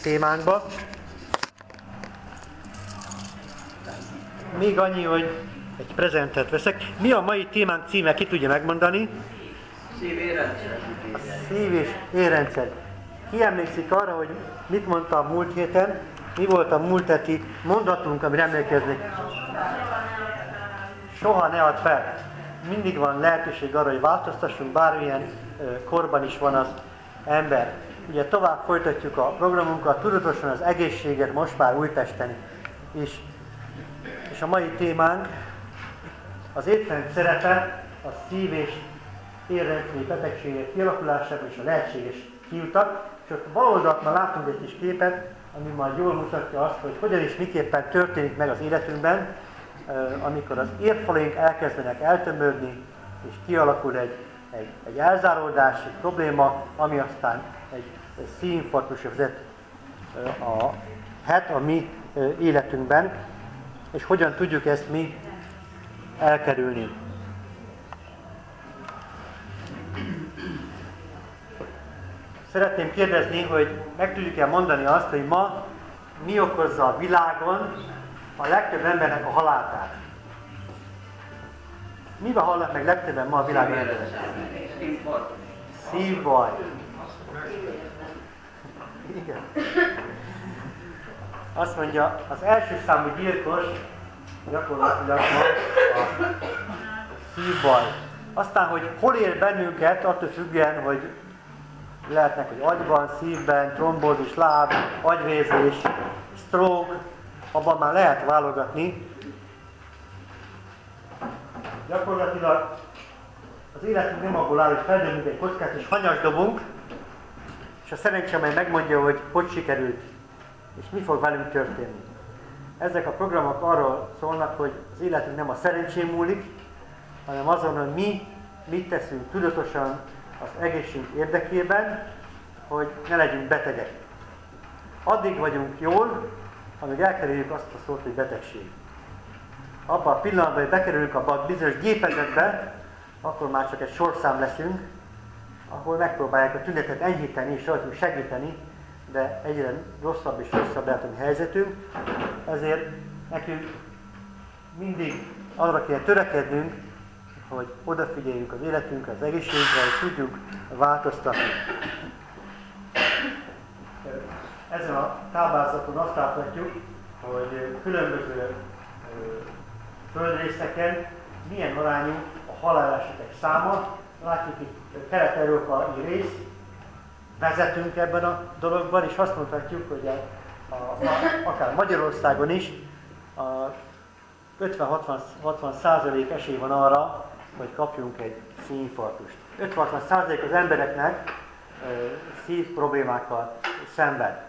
témánkba. Még annyi, hogy egy prezentet veszek. Mi a mai témánk címe, ki tudja megmondani? Szív-érrendszer. A szív- és érrendszer. Ki emlékszik arra, hogy mit mondtam múlt héten? Mi volt a múlt heti mondatunk, amire emlékezni? Soha ne add fel. Mindig van lehetőség arra, hogy változtassunk, bármilyen korban is van az ember. Ugye tovább folytatjuk a programunkat, tudatosan az egészséget most már Újpesten is. És a mai témánk az étrend szerepe a szív- és érrendszeri betegségek kialakulásában és a lehetséges kiutak. És ott bal oldalt már látunk egy kis képet, ami majd jól mutatja azt, hogy hogyan és miképpen történik meg az életünkben, amikor az érfalaink elkezdenek eltömörni, és kialakul egy elzáródás, egy probléma, ami aztán egy szívinfarktusra vezet a mi életünkben, és hogyan tudjuk ezt mi elkerülni. Szeretném kérdezni, hogy meg tudjuk-e mondani azt, hogy ma mi okozza a világon a legtöbb embernek a halálát? Miben halnak meg legtöbben ma a világon emberek? Szívbaj. Igen. Azt mondja, az első számú gyilkos gyakorlatilag ma a szívbaj. Aztán, hogy hol ér bennünket, attól függően, hogy lehetnek, hogy agyban, szívben, trombózis, láb, agyvérzés, stroke, abban már lehet válogatni. Gyakorlatilag az életünk nem abból áll, hogy feldömünk egy kockát és hanyasdobunk, és a szerencsé, amely megmondja, hogy sikerült, és mi fog velünk történni. Ezek a programok arról szólnak, hogy az életünk nem a szerencsén múlik, hanem azon, hogy mi mit teszünk tudatosan az egészségünk érdekében, hogy ne legyünk betegek. Addig vagyunk jól, amíg elkerüljük azt a szót, hogy betegség. Abban a pillanatban, hogy bekerülünk abban a bizonyos gépezetbe, akkor már csak egy sorszám leszünk, ahol megpróbálják a tünetet enyhíteni és rajtunk segíteni, de egyre rosszabb és rosszabb lehet a mi helyzetünk. Ezért nekünk mindig arra kell törekednünk, hogy odafigyeljünk az életünkre, az egészségünkre, és tudjuk változtatni. Ezen a táblázaton azt láthatjuk, hogy különböző földrészeken milyen arányú a halálesetek száma. Látjuk itt kelet-európai rész, vezetünk ebben a dologban, és azt mondhatjuk, hogy akár Magyarországon is 50-60% esély van arra, hogy kapjunk egy szívinfarktust. 50-60% az embereknek szív problémákkal szenved.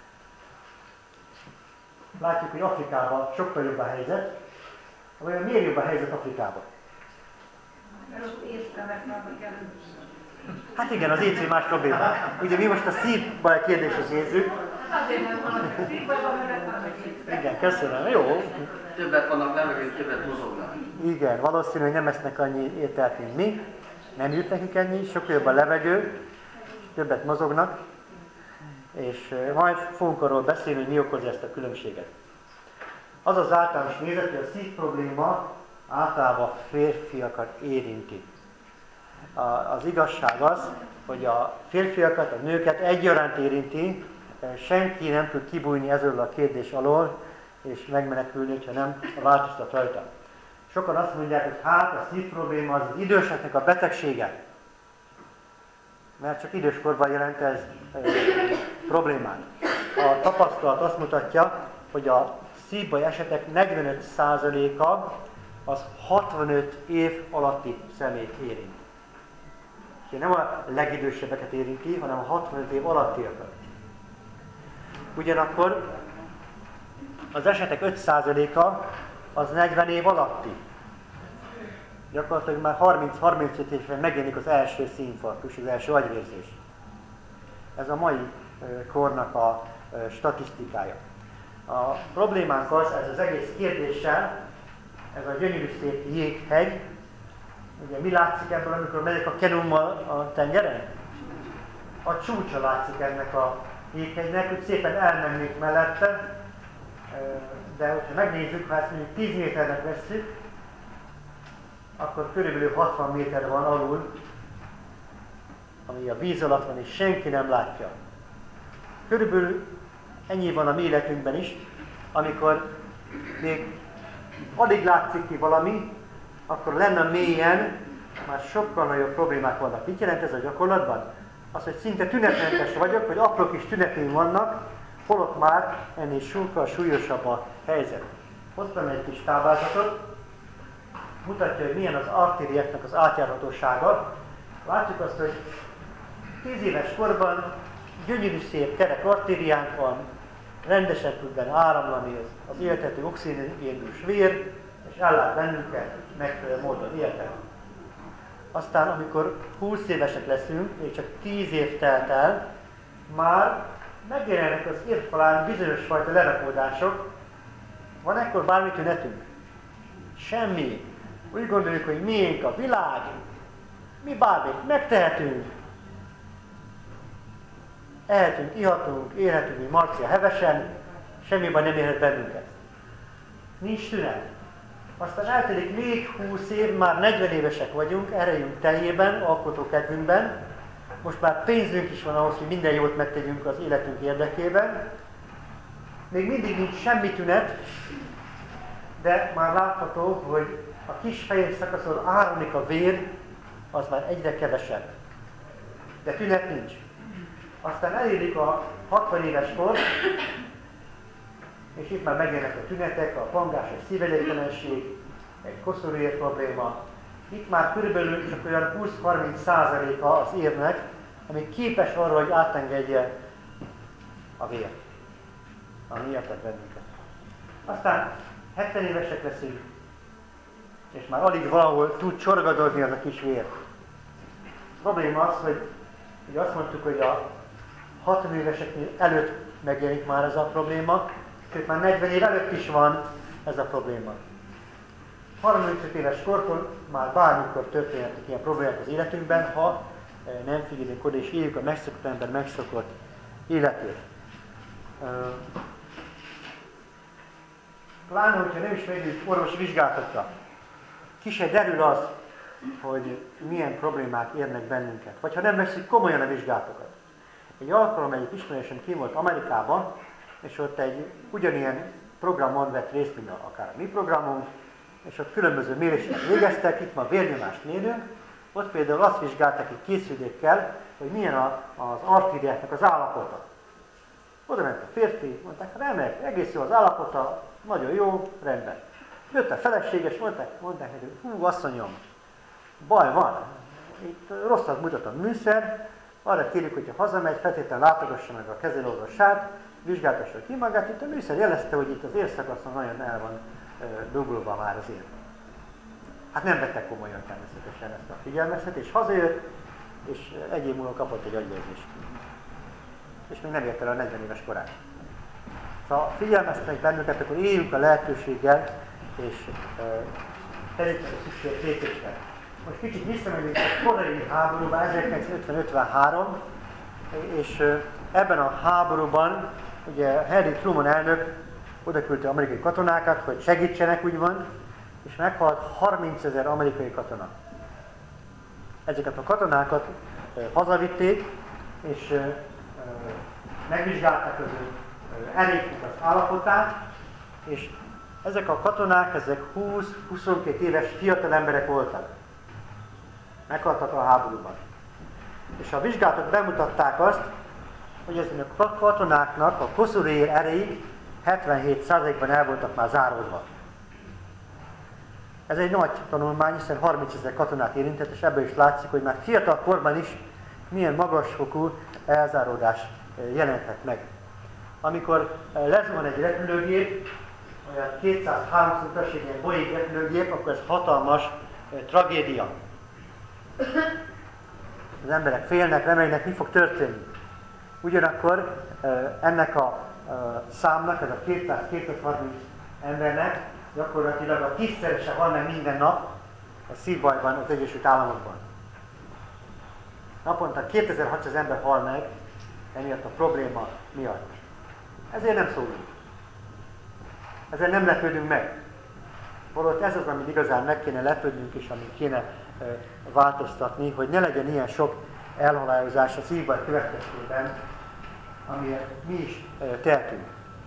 Látjuk, hogy Afrikában sokkal jobb a helyzet. Vajon miért jobb a helyzet Afrikában? Hát igen, az étszív más problémák. Ugye mi most a szívbaj kérdését nézzük. Igen, köszönöm. Jó. Többet vannak levegőn, többet mozognak. Igen, valószínű, hogy nem esznek annyi ételt, mint mi. Nem jut nekik ennyi, sokkal jobb a levegő, többet mozognak. És majd fogunk arról beszélni, hogy mi okozza ezt a különbséget. Az az általános nézet, hogy a szív probléma általában férfiakat érinti. Az igazság az, hogy a férfiakat, a nőket egyaránt érinti, senki nem tud kibújni ezzel a kérdés alól, és megmenekülni, hogyha nem változtat rajta. Sokan azt mondják, hogy hát a szív probléma az időseknek a betegsége. Mert csak időskorban jelent ez problémát. A tapasztalat azt mutatja, hogy a szívbaj esetek 45%-a az 65 év alatti személyt érint. És nem a legidősebbeket érinti, hanem a 65 év alattiakat. Ugyanakkor az esetek 5%-a az 40 év alatti. Gyakorlatilag már 30-35 évben megjelenik az első szívinfarktus, az első agyvérzés. Ez a mai kornak a statisztikája. A problémánk ez az egész kérdéssel, ez a gyönyörű szép jéghegy. Ugye mi látszik ebből, amikor megyek a kenummal a tengeren? A csúcsa látszik ennek a jéghegynek, hogy szépen elmennék mellette, de hogyha megnézzük, ha ezt mondjuk 10 méternek vesszük, akkor körülbelül 60 méter van alul, ami a víz alatt van, és senki nem látja. Körülbelül ennyi van a mi életünkben is, amikor még alig látszik ki valami, akkor lenne mélyen, már sokkal nagyobb problémák vannak. Mit jelent ez a gyakorlatban? Az, hogy szinte tünetmentes vagyok, hogy apró kis tüneteim vannak, holott már ennél sokkal súlyosabb a helyzet. Hoztam egy kis táblázatot, mutatja, hogy milyen az artériáknak az átjárhatósága. Látjuk azt, hogy 10 éves korban gyönyörű szép kerek artériánk van, rendesen tud benne áramlani az éltető oxigénus vér, és ellát bennünket megfelelő módon éltek. Aztán, amikor 20 évesek leszünk, és csak 10 év telt el, már megjelennek az érfalán bizonyos fajta lerakódások. Van ekkor bármi tünetünk? Semmi. Úgy gondoljuk, hogy miénk a világ, mi bármit megtehetünk. Ehetünk, ihatunk, élhetünk, mint Marcia hevesen, semmi baj nem érhet bennünket. Nincs tünet. Aztán eltelik még 20 év, már 40 évesek vagyunk, erejünk teljében, alkotókedvünkben. Most már pénzünk is van ahhoz, hogy minden jót megtegyünk az életünk érdekében. Még mindig nincs semmi tünet, de már látható, hogy a kis fején szakaszon áramlik a vér, az már egyre kevesebb. De tünet nincs. Aztán elérik a 60 éves kor, és itt már megjelennek a tünetek, a pangás, egy szívelégtelenség, egy koszorúér probléma. Itt már körülbelül csak olyan 20-30%-a az érnek, ami képes arra, hogy átengedje a vér, ami érted bennünket. Aztán 70 évesek leszünk, és már alig valahol tud csorgadozni az a kis vér. A probléma az, hogy ugye azt mondtuk, hogy a 60 éveseknél előtt megjelenik már ez a probléma, sőt már 40 év előtt is van ez a probléma. 35 éves kortól már bármikor történhetnek ilyen problémák az életünkben, ha nem figyelünk oda és éljük a megszokott ember megszokott életét. Pláne, hogyha nem is megyünk orvosi vizsgálatokra, ki se derül az, hogy milyen problémák érnek bennünket, vagy ha nem veszik komolyan a vizsgálatokat. Egy alkalom egyik ismerősöm ki volt Amerikában, és ott egy ugyanilyen programon vett részt, mint akár a mi programunk, és ott különböző méréseket végeztek, itt ma vérnyomást mérünk, ott például azt vizsgálták egy készülékkel, hogy milyen az artériáknak az állapota. Oda ment a férfi, mondták, remek, egész jó az állapota, nagyon jó, rendben. Jött a feleséges, mondták neki, hú, asszonyom, baj van, itt rosszat mutat a műszer, arra kérjük, hogyha hazamegy, feltétlenül látogassa meg a kezelőorvosát, vizsgáltassa ki magát, itt a műszer jelezte, hogy itt az érszakaszon nagyon el van dugulva már az ér. Hát nem vettek komolyan természetesen ezt a figyelmeztetést, hazajött, és egy év múlva kapott egy agyvérzést. És még nem ért el a 40 éves korát. Ha figyelmeztetnek bennünket, akkor éljünk a lehetőséggel, és tegyük meg a szükséges lépésre. Most kicsit visszamegyünk a koreai háborúban, 1950-53, és ebben a háborúban ugye Harry Truman elnök odaküldte amerikai katonákat, hogy segítsenek, úgymond, és meghalt 30 000 amerikai katona. Ezeket a katonákat hazavitték, és megvizsgálták az ő erőknek az állapotát, és ezek a katonák, ezek 20-22 éves fiatal emberek voltak. Meghaltak a háborúban. És a vizsgálatok bemutatták azt, hogy ezek a katonáknak a koszorúér erejéig 77%-ban el voltak már záródva. Ez egy nagy tanulmány, hiszen 30 000 katonát érintett, és ebből is látszik, hogy már fiatal korban is milyen magasfokú elzáródás jelenthet meg. Amikor lezuhan egy repülőgép, olyan 200-300 utas, egy ilyen Boeing repülőgép, akkor ez hatalmas tragédia. Az emberek félnek, remélnek, mi fog történni. Ugyanakkor ennek a számnak, ez a 200-230 embernek gyakorlatilag a 10-szerese hal meg minden nap a szívbajban az Egyesült Államokban. Naponta 2600 ember hal meg emiatt a probléma miatt. Ezért nem szólunk. Ezzel nem lepődünk meg. Valahogy ez az, amit igazán meg kéne lepődnünk, és amit kéne változtatni, hogy ne legyen ilyen sok elhalályozás a szívbaj következtében, amiért mi is tehetünk.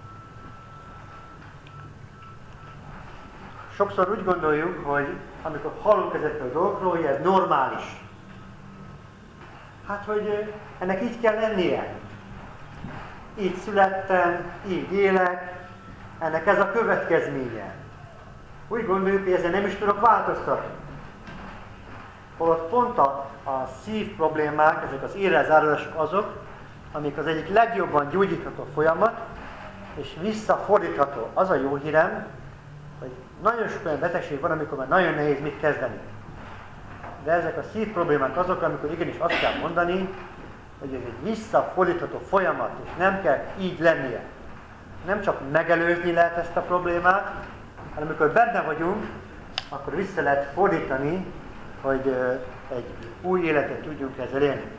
Sokszor úgy gondoljuk, hogy amikor hallunk ezekről a dolgokról, hogy ez normális. Hát, hogy ennek így kell lennie. Így születtem, így élek, ennek ez a következménye. Úgy gondoljuk, hogy ezzel nem is tudok változtatni. Holott pont a szív problémák, ezek az érrelzárulások azok, amik az egyik legjobban gyógyítható folyamat, és visszafordítható. Az a jó hírem, hogy nagyon sok olyan betegség van, amikor már nagyon nehéz mit kezdeni. De ezek a szív problémák azok, amikor igenis azt kell mondani, hogy ez egy visszafordítható folyamat, és nem kell így lennie. Nem csak megelőzni lehet ezt a problémát, hanem amikor benne vagyunk, akkor vissza lehet fordítani, hogy egy új életet tudjunk ezzel élni.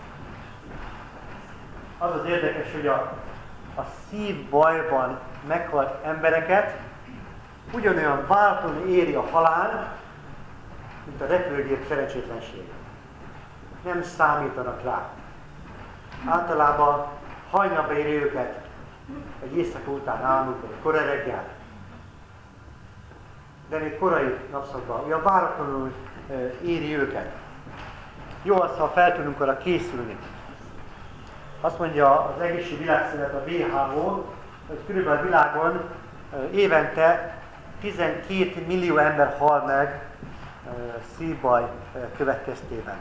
Az az érdekes, hogy a szívbajban meghalt embereket ugyanolyan váltón éri a halál, mint a repülőgép szerencsétlenség. Nem számítanak rá. Általában hajnalba éri őket egy éjszaka után álmukban, egy korai reggel. De még korai napszakban, olyan váratlanul éri őket. Jó az, ha fel tudunk arra készülni. Azt mondja az Egészségügyi Világszervezet, a WHO, hogy körülbelül a világon évente 12 millió ember hal meg szívbaj következtében.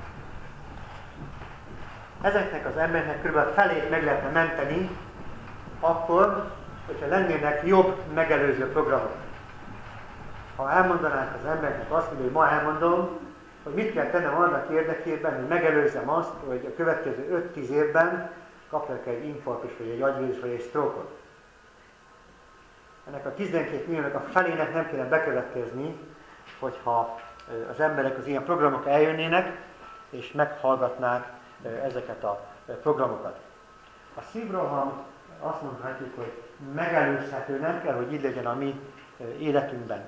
Ezeknek az embernek körülbelül felét meg lehetne menteni, akkor, hogyha lennének jobb megelőző programok. Ha elmondanánk az embernek azt, hogy ma elmondom, hogy mit kell tennem annak érdekében, hogy megelőzzem azt, hogy a következő 5-10 évben kapnak egy infarktus, vagy egy agyvérzést, vagy egy stroke-ot. Ennek a 12 milliónak a felének nem kéne bekövetkezni, hogyha az emberek az ilyen programok eljönnének, és meghallgatnák ezeket a programokat. A szívroham azt mondhatjuk, hogy megelőzhető, nem kell, hogy így legyen a mi életünkben.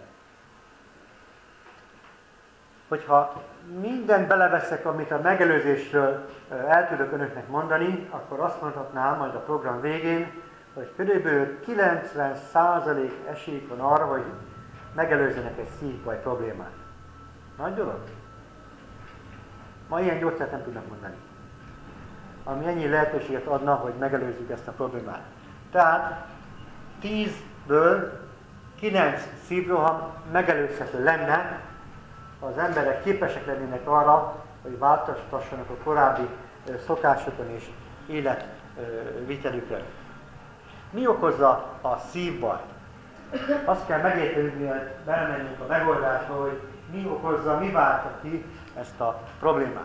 Hogyha mindent beleveszek, amit a megelőzésről el tudok önöknek mondani, akkor azt mondhatnám majd a program végén, hogy körülbelül 90% esély van arra, hogy megelőzzenek egy szívbaj problémát. Nagy dolog? Ma ilyen gyógyszert nem tudnak mondani, ami ennyi lehetőséget adna, hogy megelőzzük ezt a problémát. Tehát 10-ből 9 szívroham megelőzhető lenne, ha az emberek képesek lennének arra, hogy változtassanak a korábbi szokásokon és életvitelükön. Mi okozza a szívbajt? Azt kell megértenünk, mielőtt belemegyünk a megoldásba, hogy mi okozza, mi váltja ki ezt a problémát.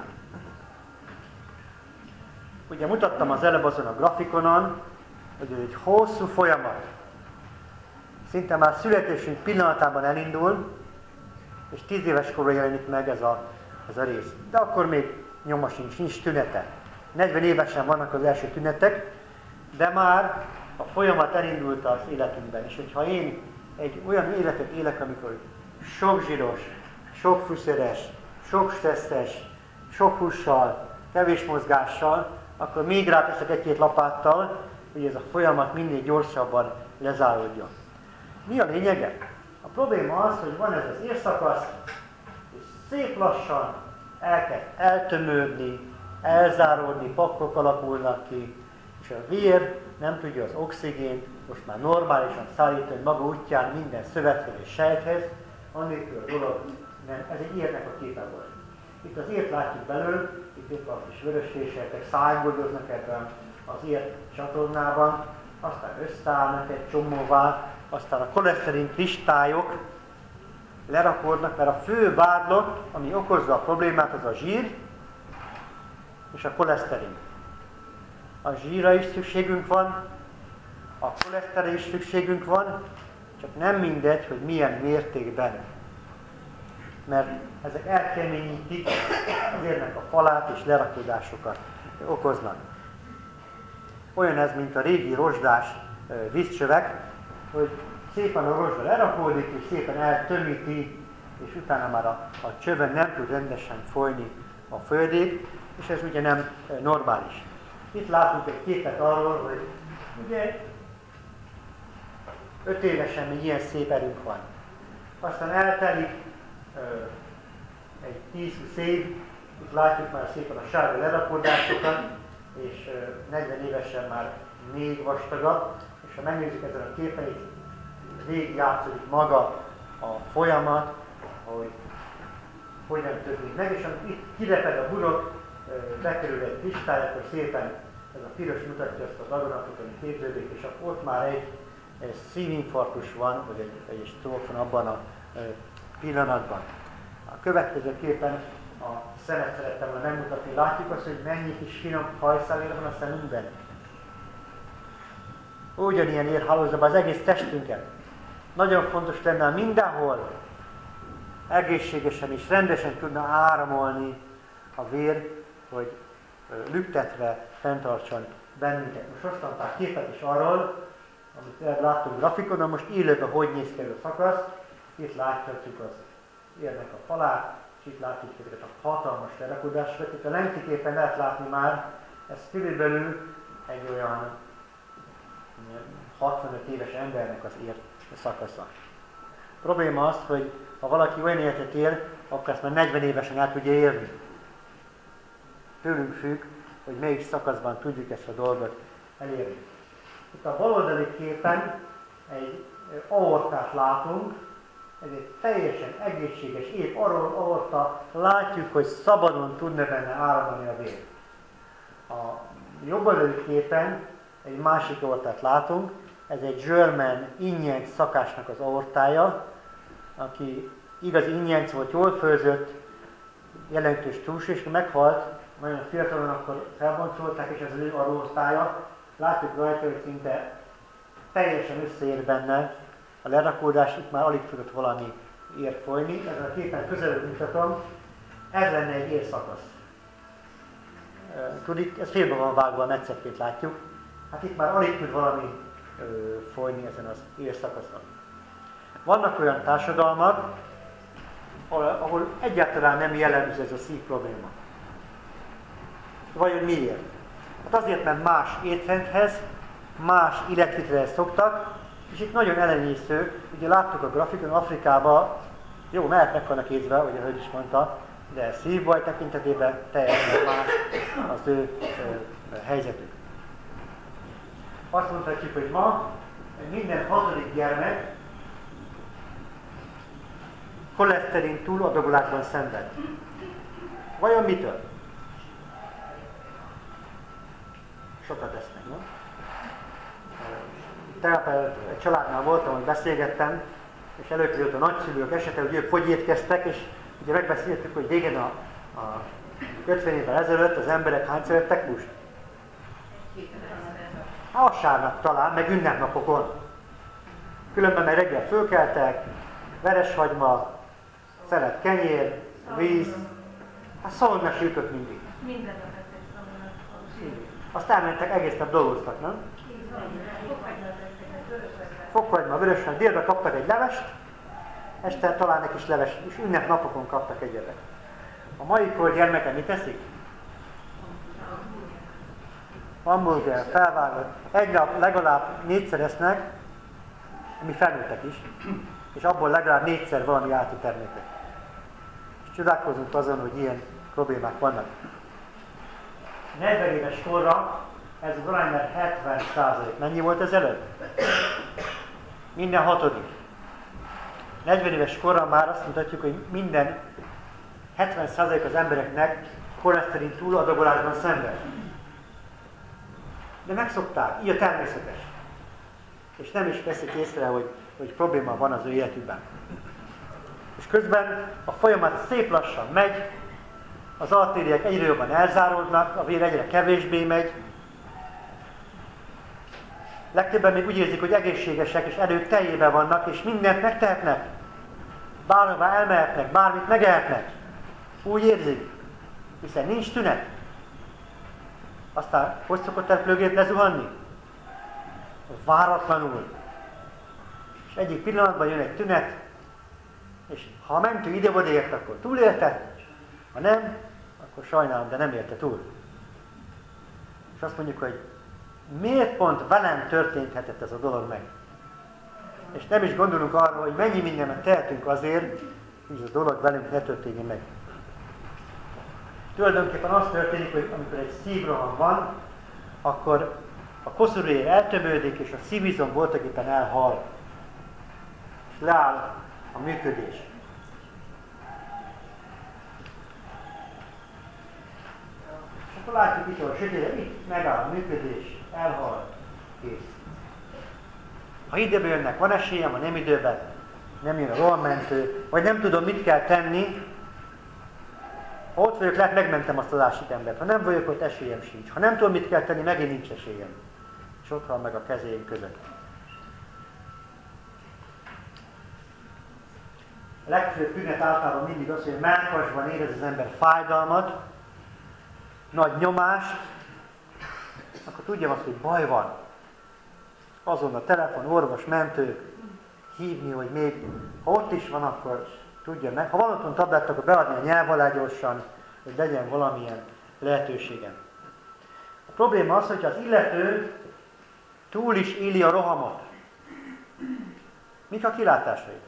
Ugye mutattam az előbb azon a grafikonon, hogy ez egy hosszú folyamat. Szinte már születésünk pillanatában elindul, és 10 éves korra jelenik meg ez a rész. De akkor még nyoma sincs, nincs tünete. 40 évesen vannak az első tünetek, de már a folyamat elindult az életünkben. És hogyha én egy olyan életet élek, amikor sok zsíros, sok fűszeres, sok stresszes, sok hússal, kevés mozgással, akkor még ráteszek egy-két lapáttal, hogy ez a folyamat minél gyorsabban lezáródjon. Mi a lényege? A probléma az, hogy van ez az érszakasz, és szép lassan elkezd eltömődni, elzáródni, pakkok alakulnak ki, és a vér nem tudja az oxigént most már normálisan szállítani maga útján minden szövethez és sejthez, annélkül a dolog nem, ez egy érnek a képe volt. Itt az ért látjuk belül, itt a kis vörös fésejtek szájgódoznak ebben az ért csatornában, aztán összeállnak egy csomóvá, aztán a koleszterin kristályok lerakodnak, mert a fő vádlott, ami okozza a problémát, az a zsír és a koleszterin. A zsírra is szükségünk van, a koleszterinre is szükségünk van, csak nem mindegy, hogy milyen mértékben. Mert ezek elkeményítik az érnek a falát és lerakódásokat okoznak. olyan ez, mint a régi rozsdás vízcsövek, hogy szépen a rozsda lerakódik, és szépen eltömíti, és utána már a csövön nem tud rendesen folyni a folyadék, és ez ugye nem normális. Itt látunk egy képet arról, hogy ugye 5 évesen még ilyen szép erőnk van. Aztán eltelik egy 10-20 év, itt látjuk már szépen a sárga lerakódásokat, és 40 évesen már még vastagabb, és ha megnézzük ezen a képen, itt végig játszódik maga a folyamat, hogy hogyan történik meg, és amikor itt kireped a burok, bekerül egy kristály, akkor szépen ez a piros mutatja azt a daganatot, ami képződik, és akkor ott már egy szívinfarktus van, vagy egy stroke van abban a pillanatban. A következő képen a szemet szerettem volna megmutatni. Látjuk azt, hogy mennyi kis finom hajszálér van a szemünkben. Ugyanilyen ér hálózza be az egész testünket. Nagyon fontos lenne, mindenhol egészségesen és rendesen tudna áramolni a vér, hogy lüktetve fenntartson bennünket. Most hoztam pár képet is arról, amit láttunk grafikonon, most élőben hogy néz ki ez a szakasz. Itt láthatjuk az érnek a falát, és itt látjuk ezeket a hatalmas lerakódásokat. Itt a lenti képen lehet látni már, ez körülbelül egy olyan 65 éves embernek az ért szakasza. A probléma az, hogy ha valaki olyan életet él, akkor ezt már 40 évesen el tudja érni. Tőlünk függ, hogy melyik szakaszban tudjuk ezt a dolgot elérni. Itt a baloldali képen egy aortát látunk, ez egy teljesen egészséges, épp aorta, látjuk, hogy szabadon tudna benne áramlani a vér. A jobboldali képen egy másik aortát látunk, ez egy German ingyenc szakásnak az aortája, aki igazi ingyenc volt, jól főzött, jelentős túlsúly, és meghalt, nagyon fiatalon akkor felboncolták, és ez az ő aortája. Látjuk rajta, hogy szinte teljesen összeér benne a lerakódás, itt már alig tudott valami ér folyni. Ezen a képen közelről mutatom, ez lenne egy érszakasz. Tudjuk, ez félbe van vágva, a metszetként látjuk. Hát itt már alig tud valami folyni ezen az érszakaszon. Vannak olyan társadalmak, ahol egyáltalán nem jellemző ez a szív probléma. Vajon miért? Hát azért, mert más étrendhez, más életvitelhez szoktak, és itt nagyon elenyésző, ugye láttuk a grafikon, Afrikában, jó, mehet meg vannak érzve, ahogy a hölgy is mondta, de szívbaj tekintetében teljesen más az ő helyzetük. Azt mondhatjuk, hogy ma minden 6. gyermek koleszterin túladagolásban szenved. Vajon mitől? Sokat esznek, nem? Tegnap egy családnál voltam, hogy beszélgettem, és előkerült a nagyszülők esete, hogy ők hogy étkeztek, és ugye megbeszéltük, hogy régen a 50 évvel ezelőtt az emberek hány szerettek húst? Vasárnap talán, meg ünnepnapokon. Különben meg reggel fölkeltek, vereshagyma, szelet kenyér, víz, hát szalonna sütött mindig. Minden nap ettek szalonnát. Azt elmentek, egész nap dolgoztak, nem? Fokhagyma, vöröshagyma, délben kaptak egy levest, este talán egy kis leves, és ünnepnapokon kaptak egyebet. A mai kor gyermeke mit teszik? Hamburger, felvágott. Egy nap legalább 4-szer esznek, ami felnőttek is, és abból legalább 4-szer valami terméket. És csodálkozunk azon, hogy ilyen problémák vannak. 40 éves korra ez az arány már 70%. Mennyi volt ez előtt? Minden 6. 40 éves korra már azt mutatjuk, hogy minden 70% az embereknek koleszterin túladagolásban szenved. De megszokták, így a természetes. És nem is veszik észre, hogy probléma van az ő életükben. És közben a folyamat szép lassan megy, az artériák egyre jobban elzáródnak, a vér egyre kevésbé megy. Legtöbben még úgy érzik, hogy egészségesek és erők teljében vannak, és mindent megtehetnek. Bárhová elmehetnek, bármit megehetnek. Úgy érzik, hiszen nincs tünet. Aztán hogy szokott a repülőgép lezuhanni? Váratlanul. És egyik pillanatban jön egy tünet, és ha a mentő ide-oda ért, akkor túlélte, ha nem, akkor sajnálom, de nem érte túl. És azt mondjuk, hogy miért pont velem történhetett ez a dolog meg? És nem is gondolunk arra, hogy mennyi mindent tehetünk azért, hogy ez a dolog velünk ne történjen meg. Tulajdonképpen az történik, hogy amikor egy szívroham van, akkor a koszorúér eltömődik, és a szívizom voltaképpen elhal. És leáll a működés. És akkor látjuk itt, hogy sötétben, itt megáll a működés, elhal, kész. Ha időben jönnek, van esélyem, ha nem időben, nem jön a rohammentő, vagy nem tudom, mit kell tenni. Ha ott vagyok, lehet megmentem azt az másik embert. Ha nem vagyok ott, esélyem sincs. Ha nem tudom, mit kell tenni, megint nincs esélyem. És ott van meg a kezéim között. A legfőbb tünet általában mindig az, hogy a mellkasban érez az ember fájdalmat, nagy nyomást, akkor tudjam azt, hogy baj van. Azon a telefon, orvos, mentők, hívni, hogy még, ha ott is van, akkor tudja meg. Ha van otthon tablett, akkor beadni a nyelv alá gyorsan, hogy legyen valamilyen lehetőségem. A probléma az, hogy az illető túl is éli a rohamot. Mik a kilátásai?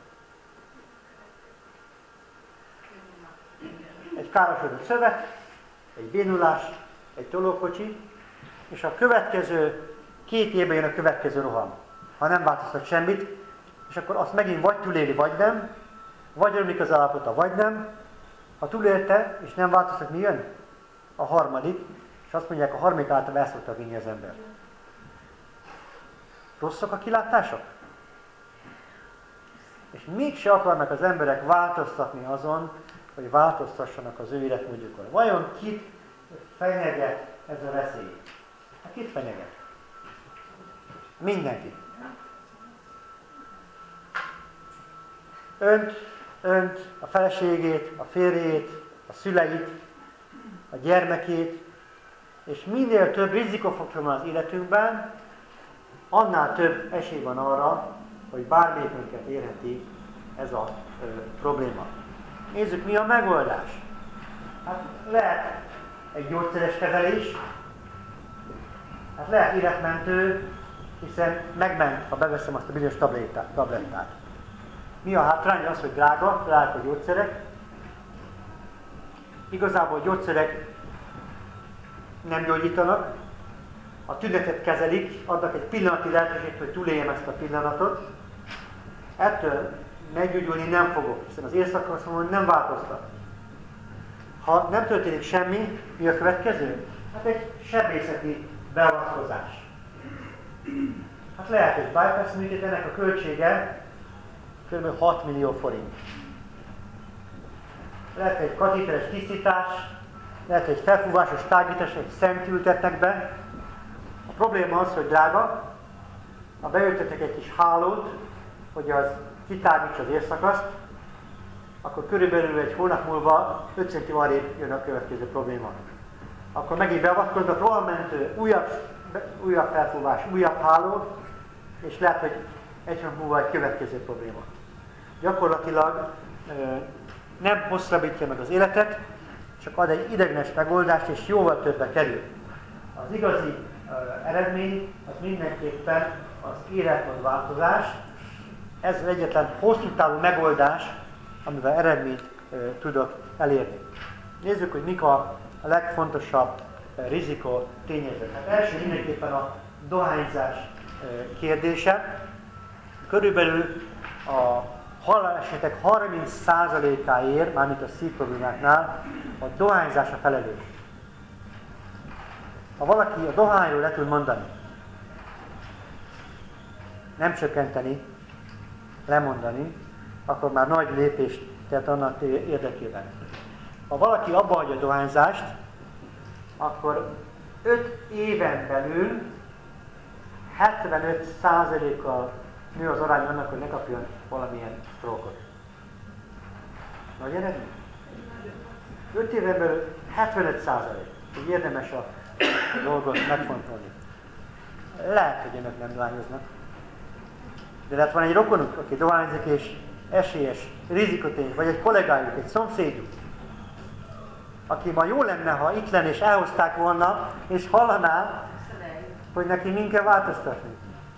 Egy károsodott szövet, egy bénulás, egy tolókocsi, és a következő 2 évben jön a következő roham. Ha nem változtat semmit, és akkor azt megint vagy túléli, vagy nem, vagy örömlik az állapota, vagy nem. Ha túlélte, és nem változtat, mi jön? A harmadik, és azt mondják, a harmadik által el szokta vinni az ember. Rosszak a kilátások? És mégse akarnak az emberek változtatni azon, hogy változtassanak az ő életmódjukon. Vajon kit fenyeget ez a veszély? Hát kit fenyeget? Mindenkit. Önt, a feleségét, a férjét, a szüleit, a gyermekét, és minél több rizikófaktor van az életünkben, annál több esély van arra, hogy bármelyikünket érheti ez a probléma. Nézzük, mi a megoldás. Hát lehet egy gyógyszeres kezelés, hát lehet életmentő, hiszen megment, ha beveszem azt a bizonyos tablettát. Mi a hátrány? Az, hogy drága a gyógyszerek. Igazából a gyógyszerek nem gyógyítanak, a tünetet kezelik, adnak egy pillanati lehetőséget, hogy túléljem ezt a pillanatot. Ettől meggyógyulni nem fogok, hiszen az érszakaszomon nem változtat. Ha nem történik semmi, mi a következő? Hát egy sebészeti beavatkozás. Hát lehet egy bypass műtét, ennek a költsége kb. 6 millió forint. Lehet egy katéteres tisztítás, lehet egy felfúvásos tágítás, egy szent ültetnek be. A probléma az, hogy drága, ha beültetek egy kis hálót, hogy az kitágítsa az érszakaszt, akkor körülbelül egy hónap múlva 5 cm arrébb jön a következő probléma. Akkor megint beavatkoznak, rohammentő, újabb felfúvás, újabb háló, és lehet, hogy egy hónap múlva egy következő probléma. Gyakorlatilag nem hosszabbítja meg az életet, csak ad egy ideiglenes megoldást, és jóval többe kerül. Az igazi eredmény az mindenképpen az életmódváltozás. Ez az egyetlen hosszú távú megoldás, amivel eredményt tudok elérni. Nézzük, hogy mik a legfontosabb rizikó tényezők. Hát első mindenképpen a dohányzás kérdése. Körülbelül a halálesetek 30%-áért, mármint a szívproblémáknál, a dohányzás a felelős. Ha valaki a dohányról le tud mondani, nem csökkenteni, lemondani, akkor már nagy lépést tett annak érdekében. Ha valaki abba hagyja a dohányzást, akkor 5 éven belül 75%-kal nő az arány annak, hogy ne kapjon valamilyen stroke-ot. Nagy eredmény? 5 éven belül 75%. Úgy érdemes a dolgot megfontolni. Lehet, hogy önök nem dohányoznak. De lehet van egy rokonuk, aki dohányzik és esélyes, rizikotényes, vagy egy kollégájuk, egy szomszédjuk, aki ma jó lenne, ha itt lenne és elhozták volna, és hallaná, hogy neki min kell változtatni.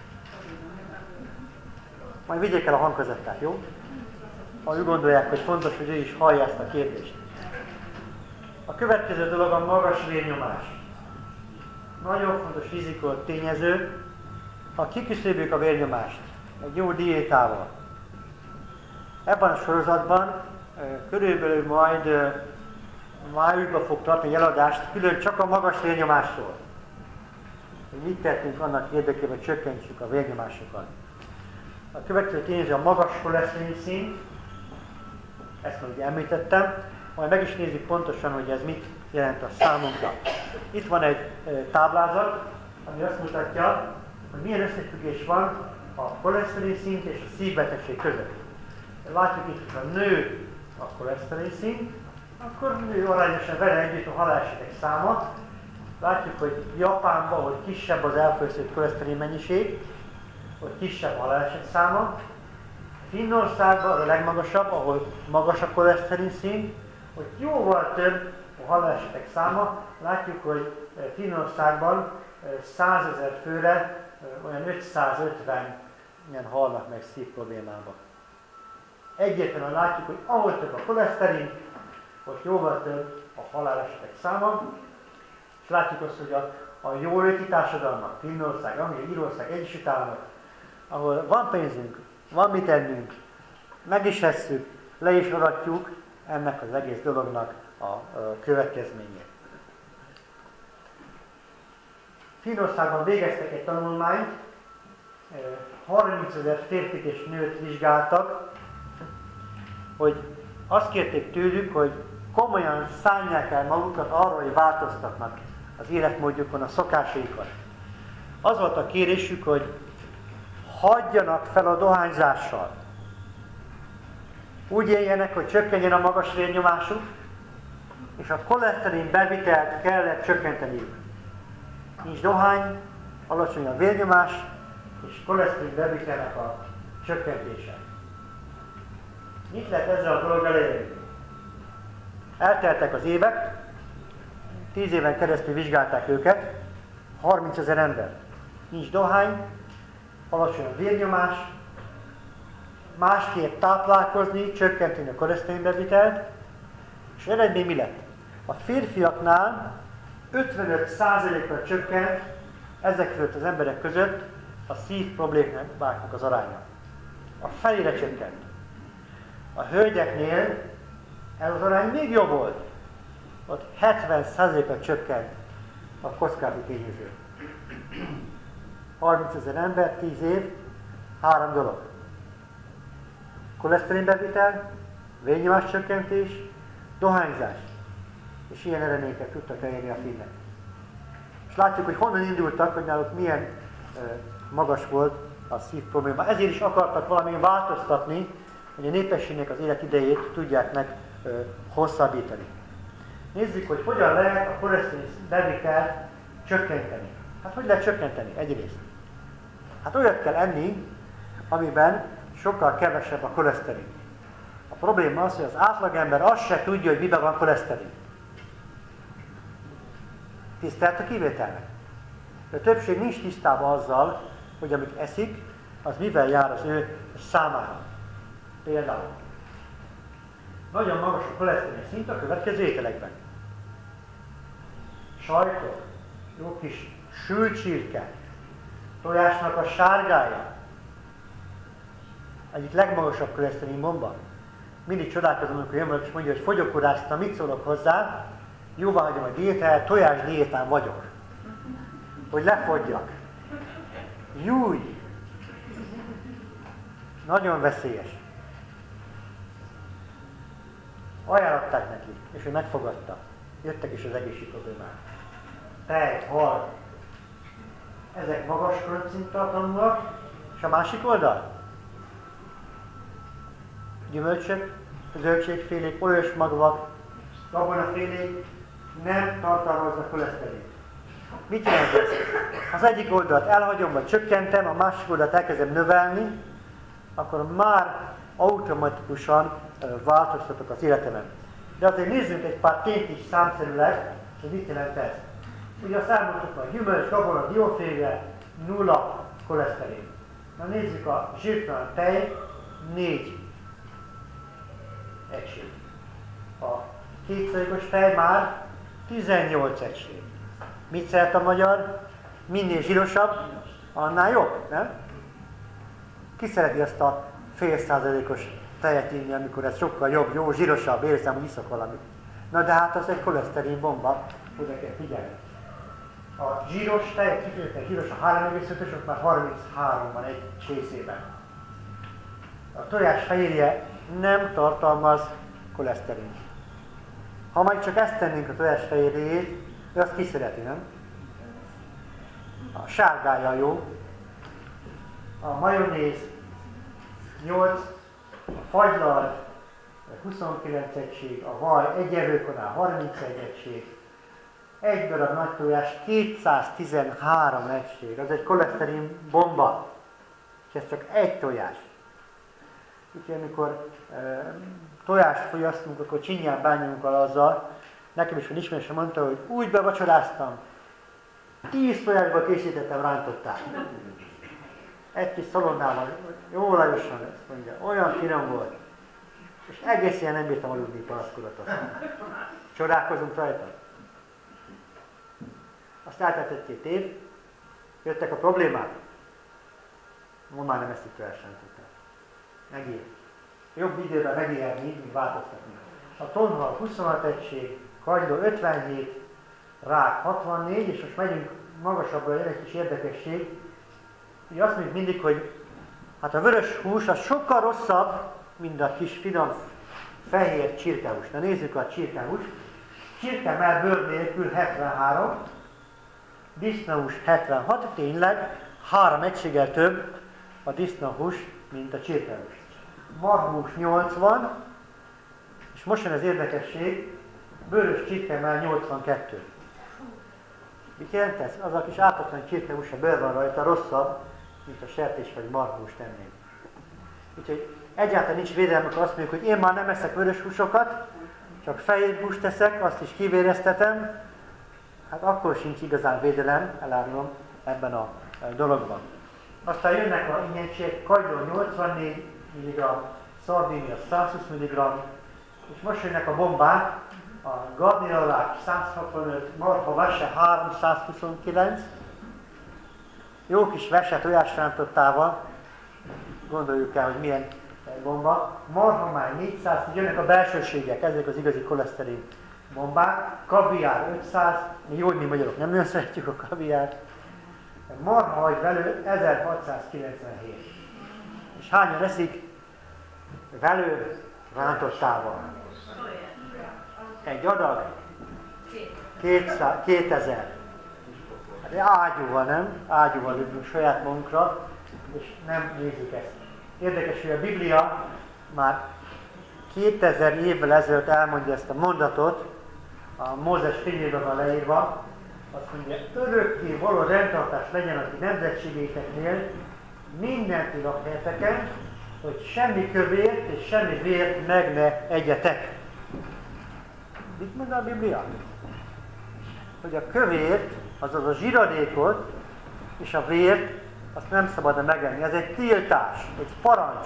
Majd vigyék el a hangkazettát, jó? Ha úgy gondolják, hogy fontos, hogy ő is hallja ezt a kérdést. A következő dolog a magas vérnyomás. Nagyon fontos rizikó tényező, ha kiküszöböljük a vérnyomást egy jó diétával. Ebben a sorozatban körülbelül majd májusban fog tartani egy eladást külön csak a magas vérnyomásról. Hogy mit tettünk annak érdekében, hogy csökkentsük a vérnyomásokat. A következő tényező a magas koleszterin szint, ezt már ugye említettem, majd meg is nézzük pontosan, hogy ez mit jelent a számunkra. Itt van egy táblázat, ami azt mutatja, hogy milyen összefüggés van a koleszterin szint és a szívbetegség között. Látjuk itt, hogy ha nő a koleszterin szint, akkor nő arányosan vele együtt a halálesetek száma. Látjuk, hogy Japánban, ahol kisebb az elfogyasztott koleszterin mennyiség, hogy kisebb a haláleset száma. Finnországban a legmagasabb, ahol magas a koleszterin szint, hogy jóval több a halálesetek száma. Látjuk, hogy Finnországban 100 000 főre olyan 550-en halnak meg szívproblémába. Egyértelműen látjuk, hogy ahol több a koleszterin, ott jóval több a halálesetek száma. És látjuk azt, hogy a jóléti társadalmak, Finnország, Anglia, Írország, Egyesült Államok, ahol van pénzünk, van mit ennünk, meg is esszük, le is aratjuk ennek az egész dolognak a következményét. Finnországban végeztek egy tanulmányt, 30 000 férfit és nőt vizsgáltak, hogy azt kérték tőlük, hogy komolyan szállják el magukat arra, hogy változtatnak az életmódjukon, a szokásaikon. Az volt a kérésük, hogy hagyjanak fel a dohányzással. Úgy éljenek, hogy csökkenjen a magas vérnyomásuk, és a koleszterin bevitelt kellett csökkenteniük. Nincs dohány, alacsony a vérnyomás, és koleszterin bevitelnek a csökkentése. Mit lehet ezzel a dologgal elérni? Elteltek az évek, 10 éven keresztül vizsgálták őket, 30 000 ember. Nincs dohány, alacsony a vérnyomás, másképp táplálkozni, csökkenteni a koleszterin bevitelt, és eredmény mi lett? A férfiaknál 55%-ra csökkent ezek között az emberek között a szív problémáknak az aránya. A felére csökkent. A hölgyeknél ez az arány még jobb volt. Ott 70%-ra csökkent a kockázati tényező. 30 000 ember, 10 év, 3 dolog. Koleszterin bevitel, vérnyomás csökkentés, dohányzás. És ilyen eredményeket tudtak elérni a finnek. És látjuk, hogy honnan indultak, hogy náluk milyen magas volt a szív probléma. Ezért is akartak valamilyen változtatni, hogy a népességnek az életidejét tudják meg hosszabbítani. Nézzük, hogy hogyan lehet a koleszterin bevitelt csökkenteni. Hát hogy lehet csökkenteni? Egyrészt. Hát olyat kell enni, amiben sokkal kevesebb a koleszterin. A probléma az, hogy az átlagember azt se tudja, hogy miben van koleszterin. Tisztelt a kivételnek. De a többség nincs tisztában azzal, hogy amit eszik, az mivel jár az ő számára. Például nagyon magas a koleszterin szint a következő ételekben. Sajtot, jó kis sült csirke, tojásnak a sárgája, egyik legmagasabb koleszterin bomba. Mindig csodálkozom, amikor jön és mondja, hogy fogyókúráztam, mit szólok hozzá, jóvá hagyom a diétát, tojás diétán vagyok. Hogy lefogyjak. Júj! Nagyon veszélyes. Ajánlották neki, és ő megfogadta. Jöttek is az egészség problémák. Tej, hal. Ezek magas koleszterintartalmúak, és a másik oldal? Gyümölcsök, zöldségfélék, olyos magvak, gabonafélék nem tartalmaznak koleszterint. Mit jelent ez? Az egyik oldalt elhagyom, vagy csökkentem, a másik oldalt elkezdem növelni, akkor már automatikusan változtatok az életemen. De azért nézzünk egy pár tényt is számszerűleg, hogy mit jelent ez. Ugye azt elmondtuk, a gyümölcs, gabona, dióféle, 0 koleszterin. Na nézzük a zsírtalan tej, 4 egység. A 2%-os tej már 18 egység. Mit szeret a magyar? Minél zsírosabb, annál jobb, nem? Ki szereti azt a fél százalékos tejet inni, amikor ez sokkal jobb, jó, zsírosabb, érzem, hogy iszok valamit. Na de hát az egy koleszterin bomba, oda kell figyelni. A zsíros tej, kifejezetten zsíros, a 3,5-ös, ott már 33 van egy csészében. A tojás fehérje nem tartalmaz koleszterint. Ha majd csak ezt tennénk a tojás fehérjét, ő azt kiszereti, nem? A sárgája jó, a majonéz 8, a fagylalt 29 egység, a vaj egy evőkonál 31 egység, egy darab nagy tojás 213 egység, az egy koleszterin bomba, és ez csak egy tojás. Úgyhogy amikor tojást fogyasztunk, akkor csinyán bánjunk el azzal. Nekem is van ismerősöm mondta, hogy úgy bevacsoráztam, 10 tojásból készítettem rántottát. Egy kis szalonnával, jó olajosan, ezt mondja, olyan finom volt. És egész ilyen nem bírtam aludni palaszkodatot. Csodálkozunk rajta. Azt eltelt 1-2 év, jöttek a problémák. Ma már nem eszik tojásántották. Megér. Jobb időben megérni, mint változtatni. A tonhal 26 egység, kagyló 57, rák 64, és most megyünk magasabbra, jön egy kis érdekesség. Ugye azt mondjuk mindig, hogy hát a vörös hús az sokkal rosszabb, mint a kis finom fehér csirkehús. Na nézzük a csirkehúst. Csirkemell bőr nélkül 73, disznahús 76, tényleg 3 egységgel több a disznahús, mint a csirkehús. Marhahús 80, és most jön az érdekesség, bőrös csirkemell 82. Mit jelent ez? Az a kis ártatlan csirkehús, a bőr van rajta, rosszabb, mint a sertés vagy marhahúst tennénk. Úgyhogy egyáltalán nincs védelem, amikor azt mondjuk, hogy én már nem eszek vörös húsokat, csak fehér húst teszek, azt is kivéreztetem, hát akkor sincs igazán védelem, elárulom, ebben a dologban. Aztán jönnek a ingyenségek, kagyló 84 mg, szardínia 120 mg, és most jönnek a bombák, a garnélalák 165, marha vese 329, jó kis vese tojásrántottával, gondoljuk el, hogy milyen bomba, marha már 400, jönnek a belsőségek, ezek az igazi koleszterin bombák, kaviár 500, mi jó, hogy mi magyarok nem nagyon szeretjük a kaviárt, marha agyvelő 1697. És hányan eszik velő rántottával? Egy adag? 2000. Hát ágyúval, nem? Ágyúval lövünk saját magunkra, és nem nézzük ezt. Érdekes, hogy a Biblia már 2000 évvel ezelőtt elmondja ezt a mondatot, a Mózes könyvében van leírva, azt mondja, örökké való rendtartás legyen a ti nemzetségeiteknél, minden ti lakhelyeteken, hogy semmi kövért és semmi vért meg ne egyetek. Mit mond a Biblia? Hogy a kövért, azaz a zsiradékot és a vért, azt nem szabad megenni. Ez egy tiltás, egy parancs.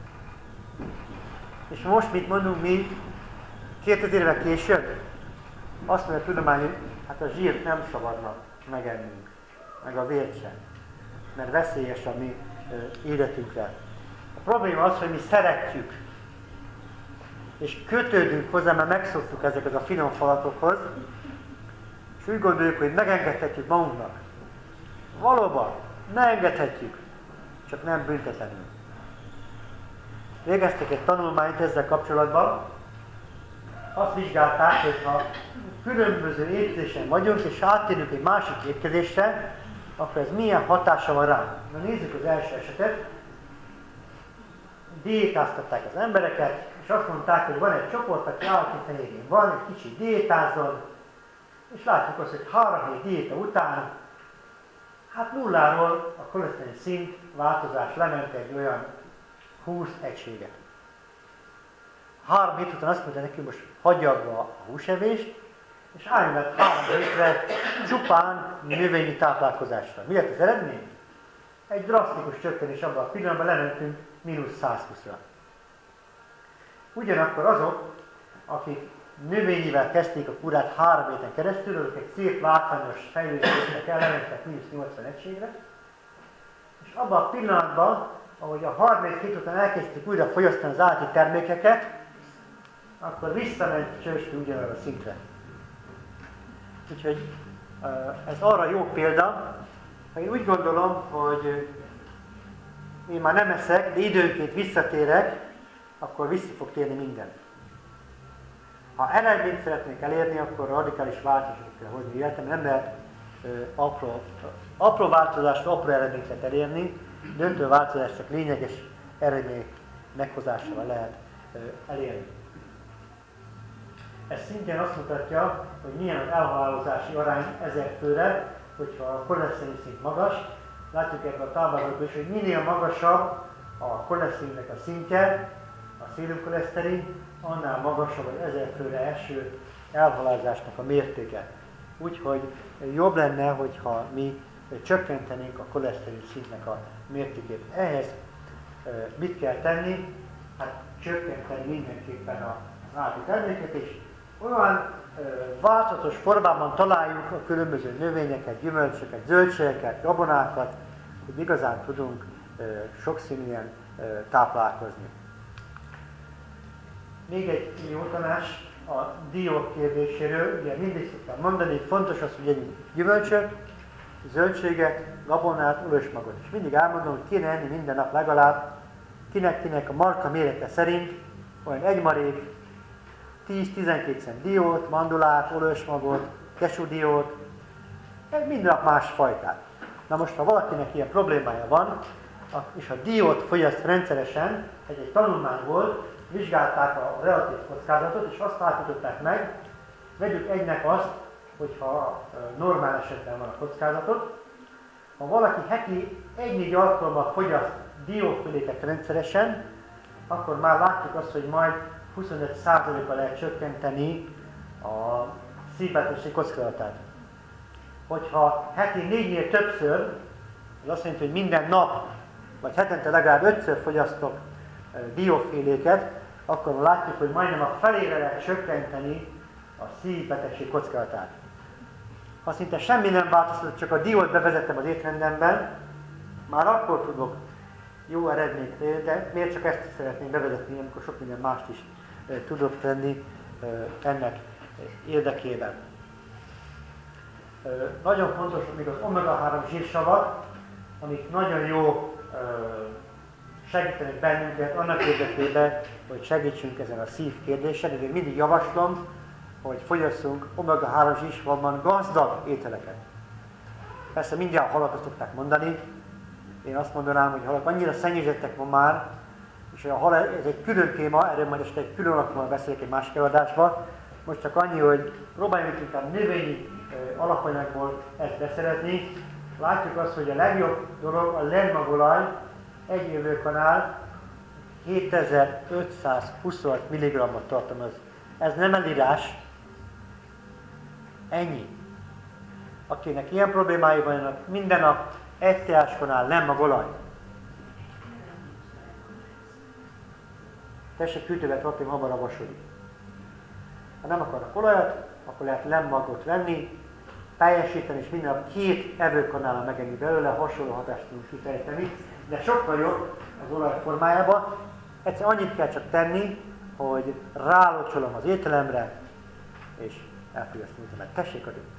És most mit mondunk mi 2000 évvel később? Azt mondja a tudomány, hogy hát a zsírt nem szabadna megennünk, meg a vért sem, mert veszélyes a mi életünkre. A probléma az, hogy mi szeretjük, és kötődünk hozzá, mert megszoktuk ezeket a finom falatokhoz, és úgy gondoljuk, hogy megengedhetjük magunknak. Valóban, megengedhetjük, csak nem büntetlenül. Végeztek egy tanulmányt ezzel kapcsolatban, azt vizsgálták, hogy ha különböző étkezésen vagyunk, és áttérünk egy másik étkezésre, akkor ez milyen hatása van ránk. Na nézzük az első esetet. Diétáztatták az embereket, és azt mondták, hogy van egy csoport, aki állati fehérjén van, egy kicsit diétázol, És látjuk azt, hogy 3 hét diéta után, hát nulláról a koleszterin szint változás lement egy olyan 20 egységet. 3 hét után azt mondta neki, most hagyja abba a húsevést, és álljon lett 3 hétre csupán növényi táplálkozásra. Mi lett az eredmény? Egy drasztikus csökkenés abban a pillanatban, lementünk -120-ra. Ugyanakkor azok, akik növényivel kezdték a kurát 3 héten keresztül, azok egy szép látványos fejlődésnek elmentek -80 egységre, és abban a pillanatban, ahogy a 30 hét után elkezdték újra fogyasztani az állati termékeket, akkor visszament csőstő ugyanarra a szintre. Úgyhogy ez arra jó példa, ha én úgy gondolom, hogy én már nem eszek, de időnként visszatérek, akkor vissza fog térni minden. Ha eredményt szeretnék elérni, akkor radikális változásokat kell hozni életemben. Nem lehet apró változásra apró eredményt lehet elérni, döntő változás csak lényeges eredmény meghozásával lehet elérni. Ez szintén azt mutatja, hogy milyen az elhalálozási arány 1000 főre, hogyha a koleszterin szint magas. Látjuk ebben a táblázatban is, hogy minél magasabb a koleszterinnek a szintje, a szélumkoleszterin, annál magasabb az 1000 főre eső elhalálozásnak a mértéke. Úgyhogy jobb lenne, hogyha mi csökkentenénk a koleszterin szintnek a mértékét. Ehhez mit kell tenni? Hát csökkenteni mindenképpen az állati terméket, és olyan változatos formában találjuk a különböző növényeket, gyümölcsöket, zöldségeket, gabonákat, hogy igazán tudunk sokszínűen táplálkozni. Még egy jó tanács a dió kérdéséről. Ugye mindig szoktam mondani, hogy fontos az, hogy együnk gyümölcsöt, zöldséget, gabonát, ulősmagot. És mindig elmondom, hogy kéne enni minden nap legalább, kinek a marka mérete szerint, olyan egy marék, 10-12 cent diót, mandulát, ulősmagot, kesúdiót, minden nap más fajtát. Na most, ha valakinek ilyen problémája van, és a diót fogyaszt rendszeresen, egy tanulmány volt, vizsgálták a relatív kockázatot, és azt állapították meg, vegyük egynek azt, hogyha normál esetben van a kockázatot, ha valaki heti 1-4 alkalommal fogyaszt dióféléket rendszeresen, akkor már látjuk azt, hogy majd 25%-kal lehet csökkenteni a szívbetegség kockázatát. Hogyha heti 4-nél többször, az azt jelenti, hogy minden nap, vagy hetente legalább 5-ször fogyasztok dióféléket, akkor látjuk, hogy majdnem a felére lehet csökkenteni a szívbetegség kockázatát. Ha szinte semmi nem változtat, csak a diót bevezettem az étrendemben, már akkor tudok jó eredményt érni, de miért csak ezt szeretném bevezetni, amikor sok minden mást is tudok tenni ennek érdekében. Nagyon fontos még az omega-3 zsírsavak, amik nagyon jó segítenek bennünket annak érdekében, hogy segítsünk ezen a szív kérdésen. Ezért mindig javaslom, hogy fogyasszunk omega-3 zsírsavakban gazdag ételeket. Persze mindjárt halakat szokták mondani. Én azt mondanám, hogy halak annyira szennyezettek ma már, és a hal, ez egy külön téma, erről majd este egy külön alkalommal beszélek egy másik előadásban. Most csak annyi, hogy próbáljunk inkább növényi alapanyagból ezt beszerezni. Látjuk azt, hogy a legjobb dolog a lermagolaj, egy jövőkanál 7526 mg-ot tartalmaz. Ez nem elírás, ennyi. Akinek ilyen problémái vannak, minden nap egy teáskanál lermagolaj. Tessék hűtőbe tartani, hamar avasodik. Ha nem akarnak olajat, akkor lehet lemmagot venni, teljesíteni, és minden nap 2 evőkanállal megenni belőle, hasonló hatást tudunk kifejteni, de sokkal jobb az olaj formájában. Egyszer annyit kell csak tenni, hogy rálocsolom az ételemre, és elfogyasztom ételemet. Tessék adni!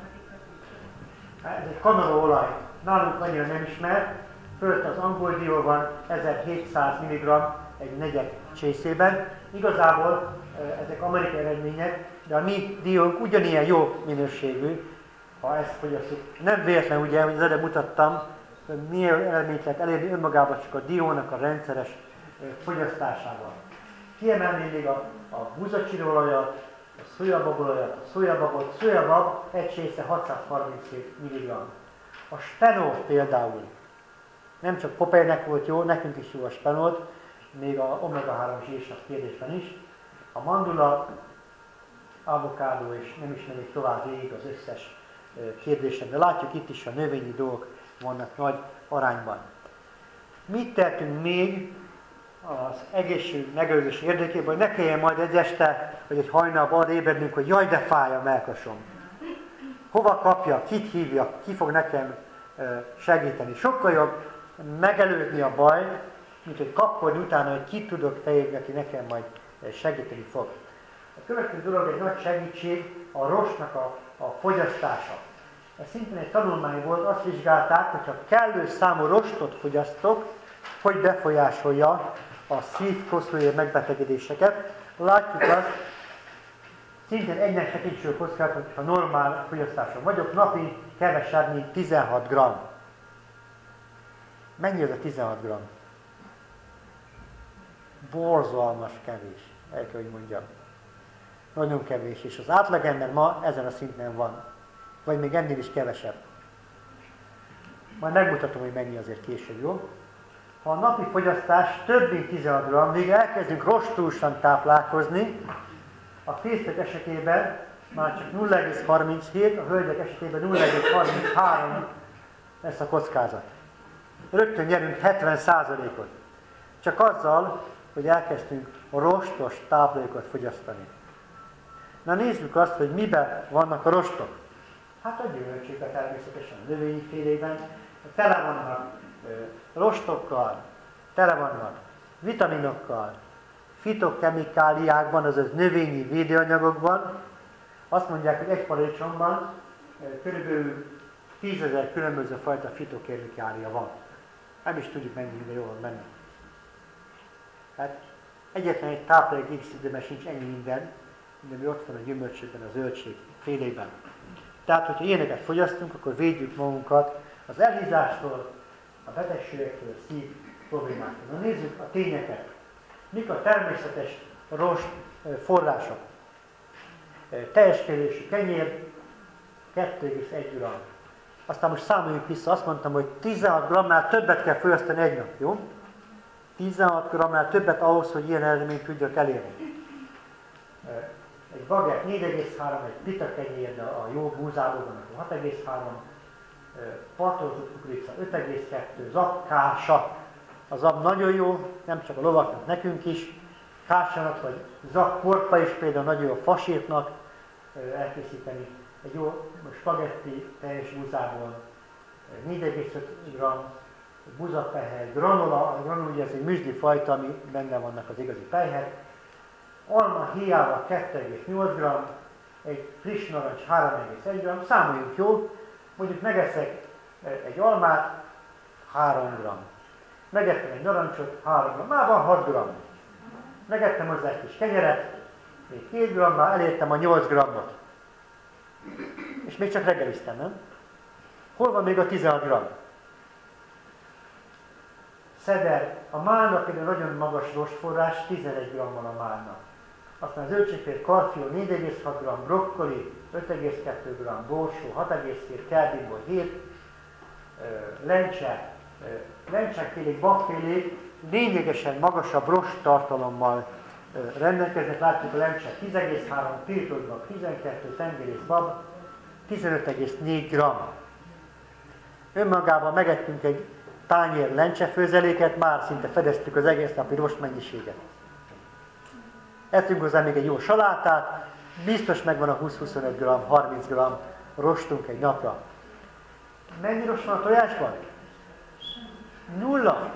Ez egy kanalóolaj. Nálunk annyira nem ismert, fölött az angol dió van 1700 mg egy negyed csészében. Igazából ezek amerikai eredmények, de a mi diónk ugyanilyen jó minőségű, ha ezt fogyasszuk. Nem véletlen ugye, hogy az előbb mutattam, hogy milyen eredményt lehet elérni önmagában csak a diónak a rendszeres fogyasztásával. Kiemelném még a búzacsirolajat, a szójababolajat, a szójababot, szójabab egy csésze 637 mg. A spenót például, nem csak Popeynek volt jó, nekünk is jó a spenót, még a omega-3 zsírsav kérdésben is. A mandula, avokádó, és nem is megyek tovább végig az összes kérdésen, de látjuk itt is a növényi dolgok vannak nagy arányban. Mit tehetünk még az egészség megőrzés érdekében, hogy ne kelljen majd egy este, vagy egy hajnalban arra ébrednünk, hogy jaj, de fáj a mellkasom. Hova kapja, kit hívja, ki fog nekem segíteni. Sokkal jobb megelőzni a bajt, mint hogy kapkodni utána, hogy kit tudok fejlődni, aki nekem majd segíteni fog. A következő dolog egy nagy segítség a rostnak a fogyasztása. Ez szintén egy tanulmány volt, azt vizsgálták, hogyha kellő számú rostot fogyasztok, hogy befolyásolja a szív-koszlóér megbetegedéseket. Látjuk azt, szintén egynek segítségül kockázat, hogyha normál fogyasztáson vagyok, napi kevesebb, mint 16 g. Mennyi ez a 16 g? Borzalmas kevés, el kell, hogy mondjam. Nagyon kevés, és az átlagember ma ezen a szinten van. Vagy még ennél is kevesebb. Majd megmutatom, hogy mennyi azért később, jó? Ha a napi fogyasztás több mint 16 g, még elkezdünk rostúsan táplálkozni, a férfiak esetében már csak 0,37, a hölgyek esetében 0,33 lesz a kockázat. Rögtön nyerünk 70%-ot. Csak azzal, hogy elkezdtünk a rostos táplálékot fogyasztani. Na nézzük azt, hogy miben vannak a rostok. Hát a gyümölcsökben természetesen, a növényfélében, tele vannak rostokkal, tele vannak vitaminokkal, fitokemikáliákban, azaz növényi védőanyagokban. Azt mondják, hogy egy paradicsomban körülbelül 10 000 különböző fajta fitokemikália van. Nem is tudjuk mennyi, de jól van benne. Hát egyetlen egy táplálék X időben sincs ennyi minden, ami ott van a gyümölcsökben, a zöldség félében. Tehát, hogyha ilyeneket fogyasztunk, akkor védjük magunkat az elhízástól, a betegségektől, a szív problémáktól. Na nézzük a tényeket. Mik a természetes rost források? Teljeskedésű kenyér, 2,1 g. Aztán most számoljuk vissza, azt mondtam, hogy 16 g-nál többet kell fogyasztani egy nap, jó? 16 g-nál többet ahhoz, hogy ilyen eredményt tudjak elérni. Egy bagett 4,3, egy pita kenyér, de a jó búzádóban 6,3, patózott kukorica 5,2, zabkása. A zab nagyon jó, nem csak a lovaknak, nekünk is. Kásának vagy zabkorpa is például nagyon jó a fasírtnak elkészíteni. Egy jó spagetti teljes búzából 4,5 g, búzapelyhely, granola, a granola ugye ez egy műzli fajta, ami benne vannak az igazi pelyhek. Alma héjával 2,8 g, egy friss narancs 3,1 g, számoljuk jól, mondjuk megeszek egy almát, 3 g. Megettem egy narancsot, 3 g, már van 6 g. Megettem hozzá egy kis kenyeret, még 2 g, már elértem a 8 g-ot. És még csak reggeliztem, nem? Hol van még a 16 g? Szeder, a málna például nagyon magas rostforrás, 11 g van a málna. Aztán az zöldségfél, karfiol 4,6 g, brokkoli 5,2 g, borsó 6,2, kelbimbor 7, lencse, lencsekfélék, babfélék lényegesen magasabb rost tartalommal rendelkeznek. Látjuk a lencse 10,3, pirtott bab 12, tengerész bab 15,4 g. Önmagában megettünk egy tányér lencsefőzeléket, már szinte fedeztük az egész napi rost mennyiséget. Ettünk hozzá még egy jó salátát, biztos megvan a 20-25 g, 30 g rostunk egy napra. Mennyi rost van a tojásban? 0.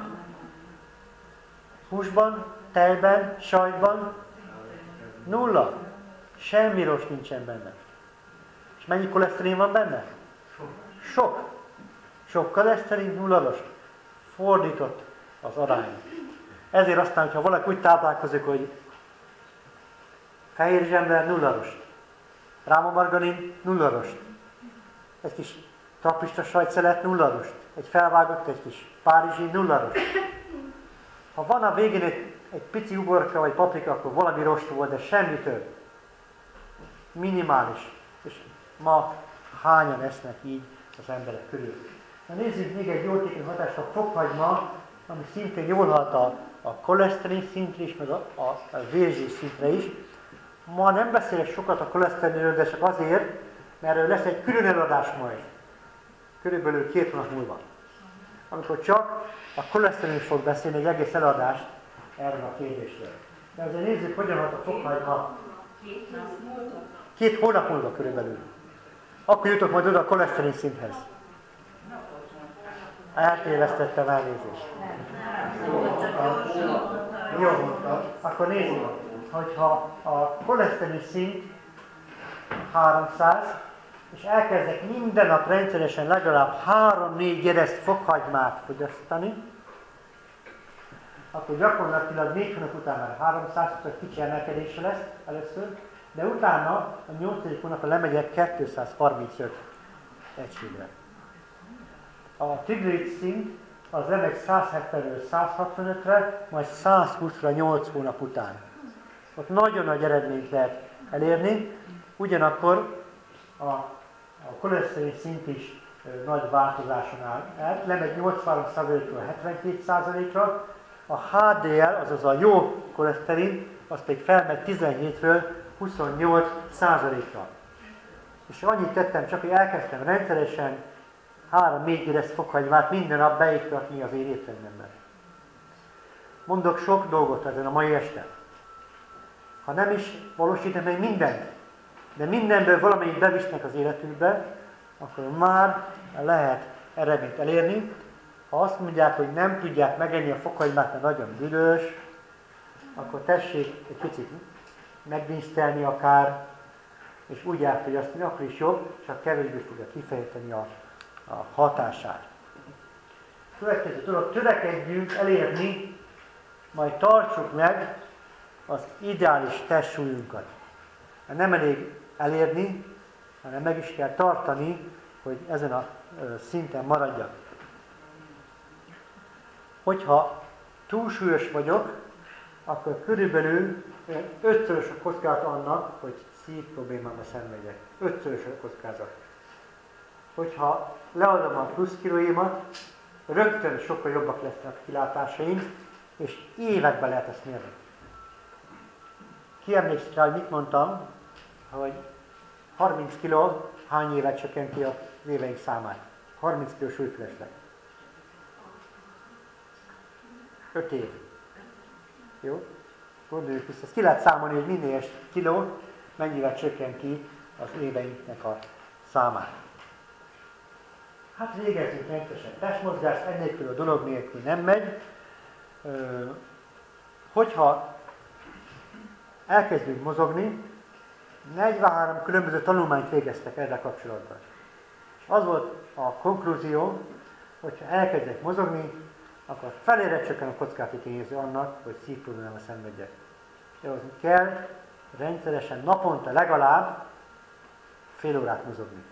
Húsban, tejben, sajtban 0. Semmi rost nincsen benne. És mennyi koleszterin van benne? Sok. Sok koleszterin, 0 rost. Fordított az arány. Ezért aztán, hogyha valaki úgy táplálkozik, hogy fehér zsember, 0 rost. Rámamargarin, 0 rost. Egy kis trapista sajtszelet, 0 rost. Egy felvágott, egy kis párizsi, 0 rost. Ha van a végén egy pici uborka vagy paprika, akkor valami rost volt, de semmi több. minimális. És ma hányan esznek így az emberek körül. Na nézzük még egy jótékony hatást, a fokhagyma, ami szintén jól hat a koleszterin szintre is, meg a vérzsés szintre is. Ma nem beszélek sokat a koleszterinről, de csak azért, mert lesz egy külön eladás majd. Körülbelül 2 hónap múlva. Amikor csak a koleszterin fog beszélni egy egész eladást erről a kérdésről. De azért nézzük, hogyan hat a fokhagyma. 2 hónap múlva körülbelül. Akkor jutok majd oda a koleszterin szinthez. Eltévesztettem, elnézést. Jó mondtad. Akkor nézzük, hogyha a koleszterin szint 300, és elkezdek minden nap rendszeresen legalább 3-4 gereszt fokhagymát fogyasztani, akkor gyakorlatilag 4 hónap után már 300, kicsi emelkedése lesz először, de utána a 8. hónapra lemegyek 235 egységre. A triglycerid szint az lemegy 170-ről 165-re, majd 120-ra 8 hónap után. Ott nagyon nagy eredményt lehet elérni, ugyanakkor a koleszterin szint is nagy változáson áll el, lemegy 83%-ról 72%-ra, a HDL, azaz a jó koleszterin, az pedig felmegy 17-ről 28%-ra. És annyit tettem, csak hogy elkezdtem rendszeresen 3-4 gereszt fokhagymát minden nap beiktatni az én étrendemben. Mondok sok dolgot ezen a mai este. Ha nem is valósítom meg mindent, de mindenből valamelyik bevisznek az életükbe, akkor már lehet eredményt elérni. Ha azt mondják, hogy nem tudják megenni a fokhagymát, mert nagyon büdös, akkor tessék egy picit megdísztelni akár, és úgy elfogyasztani, akkor is jobb, csak kevésbé fogja kifejteni a hatását. Következő dolog, törekedjünk elérni, majd tartsuk meg az ideális testsúlyunkat. Nem elég elérni, hanem meg is kell tartani, hogy ezen a szinten maradjak. Hogyha túlsúlyos vagyok, akkor körülbelül 5-szörös a kockázat annak, hogy szívproblémába szenvedjek. 5-szörös a kockázat. Hogyha leadom a plusz kilóimat, rögtön sokkal jobbak lesznek a kilátásaim, és években lehet ezt mérni. Ki emlékszik rá, hogy mit mondtam, hogy 30 kg hány évet csökkenti az éveink számát? 30 kg súlyfölösleg. 5 év. Jó? Gondoljuk vissza. Ezt ki lehet számolni, hogy minél kiló mennyivel csökkenti az éveinknek a számát. Hát végezzünk rendszeresen testmozgást, ennélkül a dolog nélkül nem megy. Hogyha elkezdünk mozogni, 43 különböző tanulmányt végeztek ezzel kapcsolatban. És az volt a konklúzió, hogyha elkezdek mozogni, akkor felére csökken a kockázati tényező annak, hogy szívproblémába szenvedjek. De kell rendszeresen naponta legalább fél órát mozogni.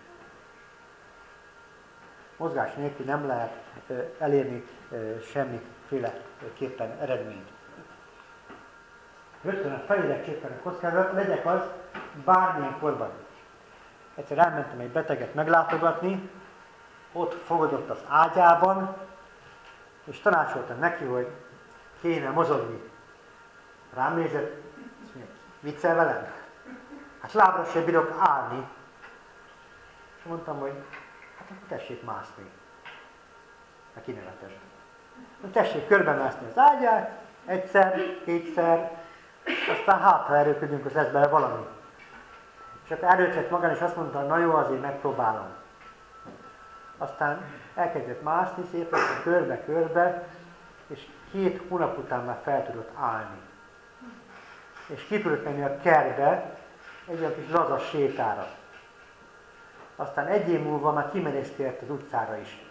Mozgás nélkül nem lehet elérni semmiféleképpen eredményt. Rögtön a felére csökken a kockázat, legyek az bármilyen korban. Egyszer elmentem egy beteget meglátogatni, ott fogadott az ágyában, és tanácsoltam neki, hogy kéne mozogni. Rám nézett, és mondja, viccel velem? Hát lábra sem bírok állni. És mondtam, hogy hát akkor tessék mászni. A kinevetes. Tessék körbemászni az ágyát, egyszer, kétszer, aztán hát, ha erőködünk, az lesz bele valami. És akkor erőtett magán, és azt mondta, na jó, azért megpróbálom. Aztán elkezdett mászni szépen, körbe-körbe, és 2 hónap után már fel tudott állni. És ki tudott menni a kertbe, egy olyan kis lazas sétára. Aztán 1 év múlva már kimerészkedett az utcára is.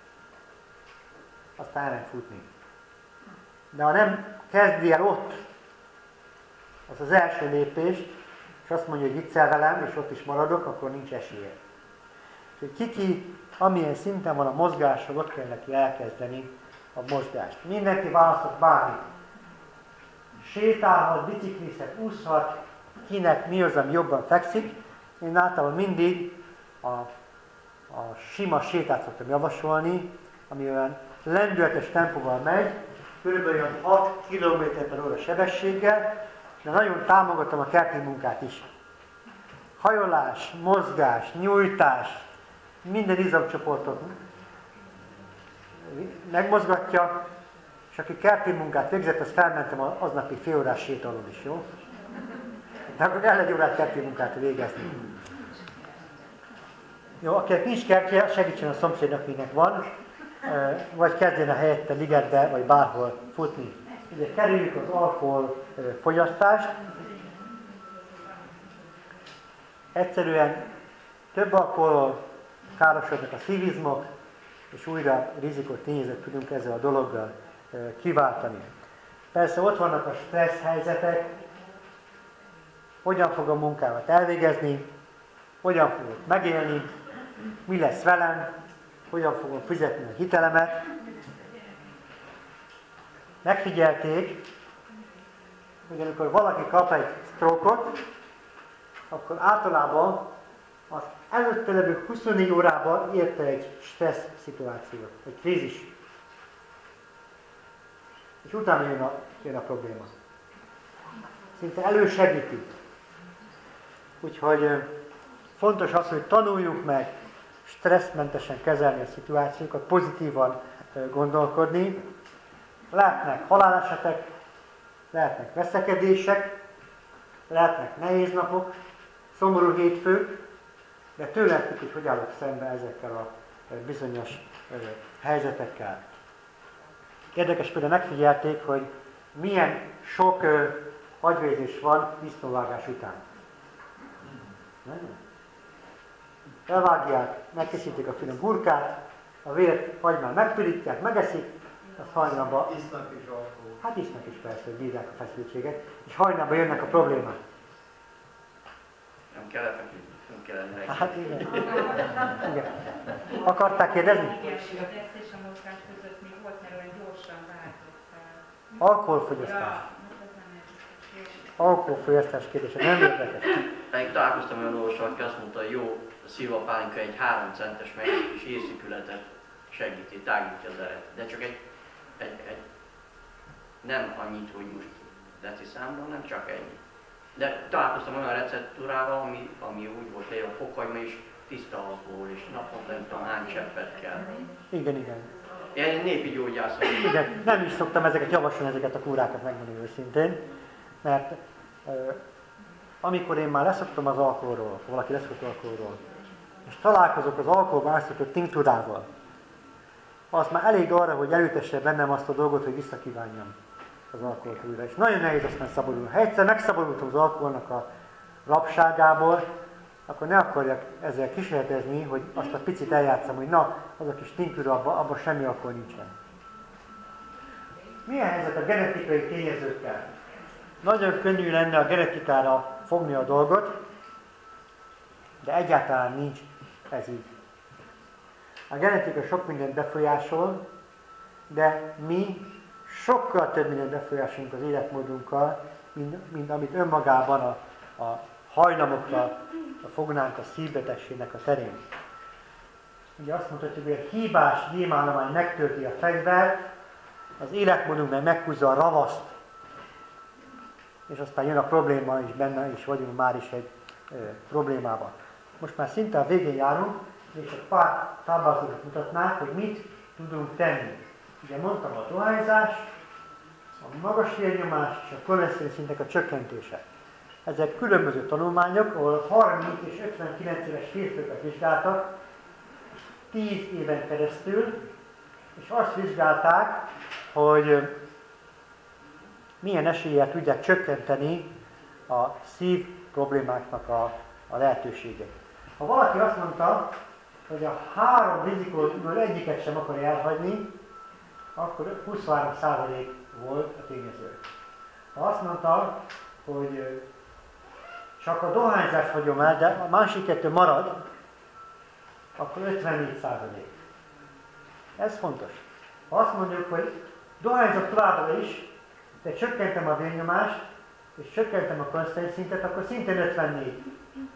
Aztán elment futni. De ha nem kezdi el ott az első lépést, és azt mondja, hogy viccel velem, és ott is maradok, akkor nincs esélye. Úgyhogy kiki, amilyen szinten van a mozgásról, ott kell neki elkezdeni a mozgást. Mindenki választott bármit. Sétálhat, biciklizhet, úszhat, kinek mi az, ami jobban fekszik, Én általában mindig a sima sétát szoktam javasolni, ami olyan lendületes tempóval megy, kb. 6 km/h sebességgel, de nagyon támogatom a kerti munkát is. Hajolás, mozgás, nyújtás, minden izomcsoportot megmozgatja, és aki kerti munkát végzett, azt felmentem aznapi félórás sétálón is, jó? De akkor el egy órát kerti munkát végezni. Jó, akinek nincs kertje, segítsen a szomszédnak, akinek van, vagy kezdjen a helyette ligetbe, vagy bárhol futni. Ugye kerüljük az alkohol fogyasztást. Egyszerűen több alkoholról károsodnak a szívizmok, és újra rizikos tényezőt tudunk ezzel a dologgal kiváltani. Persze ott vannak a stressz helyzetek, hogyan fog a munkámat elvégezni, hogyan fogok megélni, mi lesz velem, hogyan fogom fizetni a hitelemet. Megfigyelték, hogy amikor valaki kap egy stroke-ot, akkor általában az előtte levő 24 órában érte egy stressz szituációt, egy krízis. És utána jön a probléma. Szinte elősegíti. Úgyhogy fontos az, hogy tanuljuk meg stresszmentesen kezelni a szituációkat, pozitívan gondolkodni. Lehetnek halálesetek, lehetnek veszekedések, lehetnek nehéz napok, szomorú hétfők, de tőlem függ, hogy hogy állok szembe ezekkel a bizonyos helyzetekkel. Érdekes például megfigyelték, hogy milyen sok agyvérzés van disznóvágás után. Elvágják, megkészítik a finom gurkát, a vért hagymán megpirítják, megeszik, az hajnalban... Isznak is alkohol. Hát isznak is persze, hogy bírják a feszültséget, és hajnalban jönnek a problémák. Nem kell lefeküdni, nem kell ennek. Hát igen. Igen. Akarták kérdezni? Igen, a teszt és a mozgás között még volt, mert olyan gyorsan váltott fel. Alkoholfogyasztás. Ja, ez nem érdekes. Alkoholfogyasztás kérdése, nem érdekes. Pedig találkoztam olyan orvossal, aki azt mondta, hogy jó szilvapálinka egy 3 centes megszűkés érszikületet segíti, tágítja az eret. De csak egy nem annyit, hogy most deciszámban, nem csak ennyi. De találkoztam olyan receptúrával, ami úgy volt, hogy a fokhagyma is tiszta alkohol, és naponta nem tudom hány cseppet kell. Igen, igen. Ilyen népi gyógyász vagyok. Igen, nem is szoktam ezeket javasolni, ezeket a kúrákat megmondani őszintén, mert amikor én már leszoktam az alkoholról, valaki leszokott alkoholról, és találkozok az alkoholban átszokott tinktúrával, az már elég arra, hogy elültesse bennem azt a dolgot, hogy visszakívánjam az alkoholt újra. És nagyon nehéz aztán szabadulni. Ha egyszer megszabadultam az alkoholnak a rabságából, akkor ne akarjak ezzel kísérletezni, hogy azt a picit eljátszom, hogy na, az a kis tinktúra, abban semmi alkohol nincsen. Milyen helyzet a genetikai tényezőkkel? Nagyon könnyű lenne a genetikára fogni a dolgot, de egyáltalán nincs ez így. A genetika sok mindent befolyásol, de mi sokkal több mindent befolyásolunk az életmódunkkal, mint amit önmagában a hajlamokra fognánk a szívbetegségnek a terén. Ugye azt mondhatjuk, hogy a hibás gyémállomány megtölti a fegyvert, az életmódunkban meghúzza a ravaszt, és aztán jön a probléma, és benne is vagyunk már is egy problémában. Most már szinte a végén járunk, és egy pár táblázatot mutatnák, hogy mit tudunk tenni. Ugye mondtam a dohányzás, a magas vérnyomás és a koleszterin szintek a csökkentése. Ezek különböző tanulmányok, ahol 30 és 59 éves férfiakat vizsgáltak 10 éven keresztül, és azt vizsgálták, hogy milyen eséllyel tudják csökkenteni a szív problémáknak a lehetőségét. Ha valaki azt mondta, hogy a 3 rizikóból egyiket sem akarja elhagyni, akkor 23% volt a tényező. Ha azt mondta, hogy csak a dohányzást hagyom el, de a másik 2 marad, akkor 54%. Ez fontos. Ha azt mondjuk, hogy dohányzok továbbra is, de csökkentem a vérnyomást, és csökkentem a koleszterin szintet, akkor szintén 54.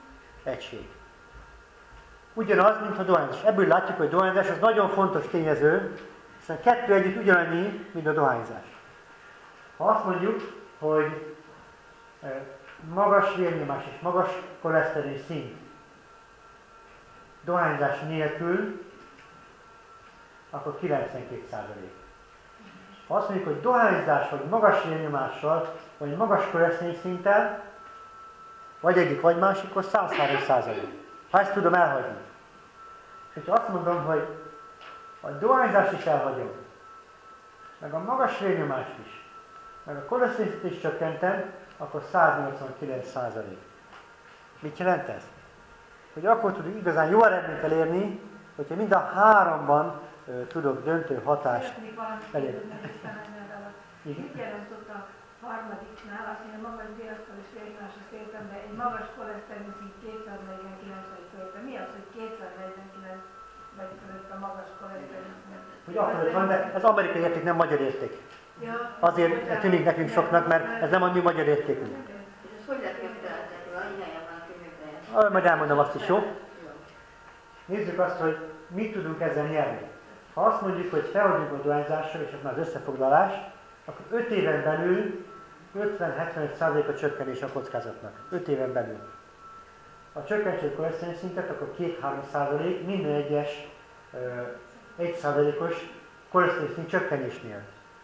egység. Ugyanaz, mint a dohányzás. Ebből látjuk, hogy a dohányzás az nagyon fontos tényező, hiszen kettő együtt ugyanannyi, mint a dohányzás. Ha azt mondjuk, hogy magas vérnyomás és magas koleszterin szint dohányzás nélkül, akkor 92%. Ha azt mondjuk, hogy dohányzás vagy magas vérnyomással, vagy magas koleszterin szinttel, vagy egyik, vagy másik, akkor 103%. Ha ezt tudom elhagyni. És ha azt mondom, hogy a dohányzást is elhagyom, meg a magas vérnyomást is, meg a koleszterin is csökkentem, akkor 189%. Mit jelent ez? Hogy akkor tudjuk igazán jó eredményt elérni, hogyha mind a háromban tudok döntő hatást elérni. Mit jelent ott a harmadiknál, azt mondja, magas diasztol és vérnyomás a széltem, de egy magas koleszterin szint 249 vagy fölötte. Mi az, hogy 249 vagy fölött a magas koleszterin szint? Hogy afölött van, de ez amerikai érték, nem magyar érték. Ja, Azért tűnik nekünk soknak, mert ez nem a mi magyar értékünk. És ezt hogy lehet megfeleltetni? Annyi helyen van, hogy megfeleltetni. Majd elmondom azt is, jó? Nézzük azt, hogy mit tudunk ezzel nyerni. Ha azt mondjuk, hogy feladjuk a dohányzással, és ez már az összefoglalás, akkor 5 éven belül 50-75%-a csökkenés a kockázatnak. 5 éven belül. Ha csökkentsük a koleszterin szintet, akkor 2-3% minden egyes 1%-os koleszterin szint csökkenésnél.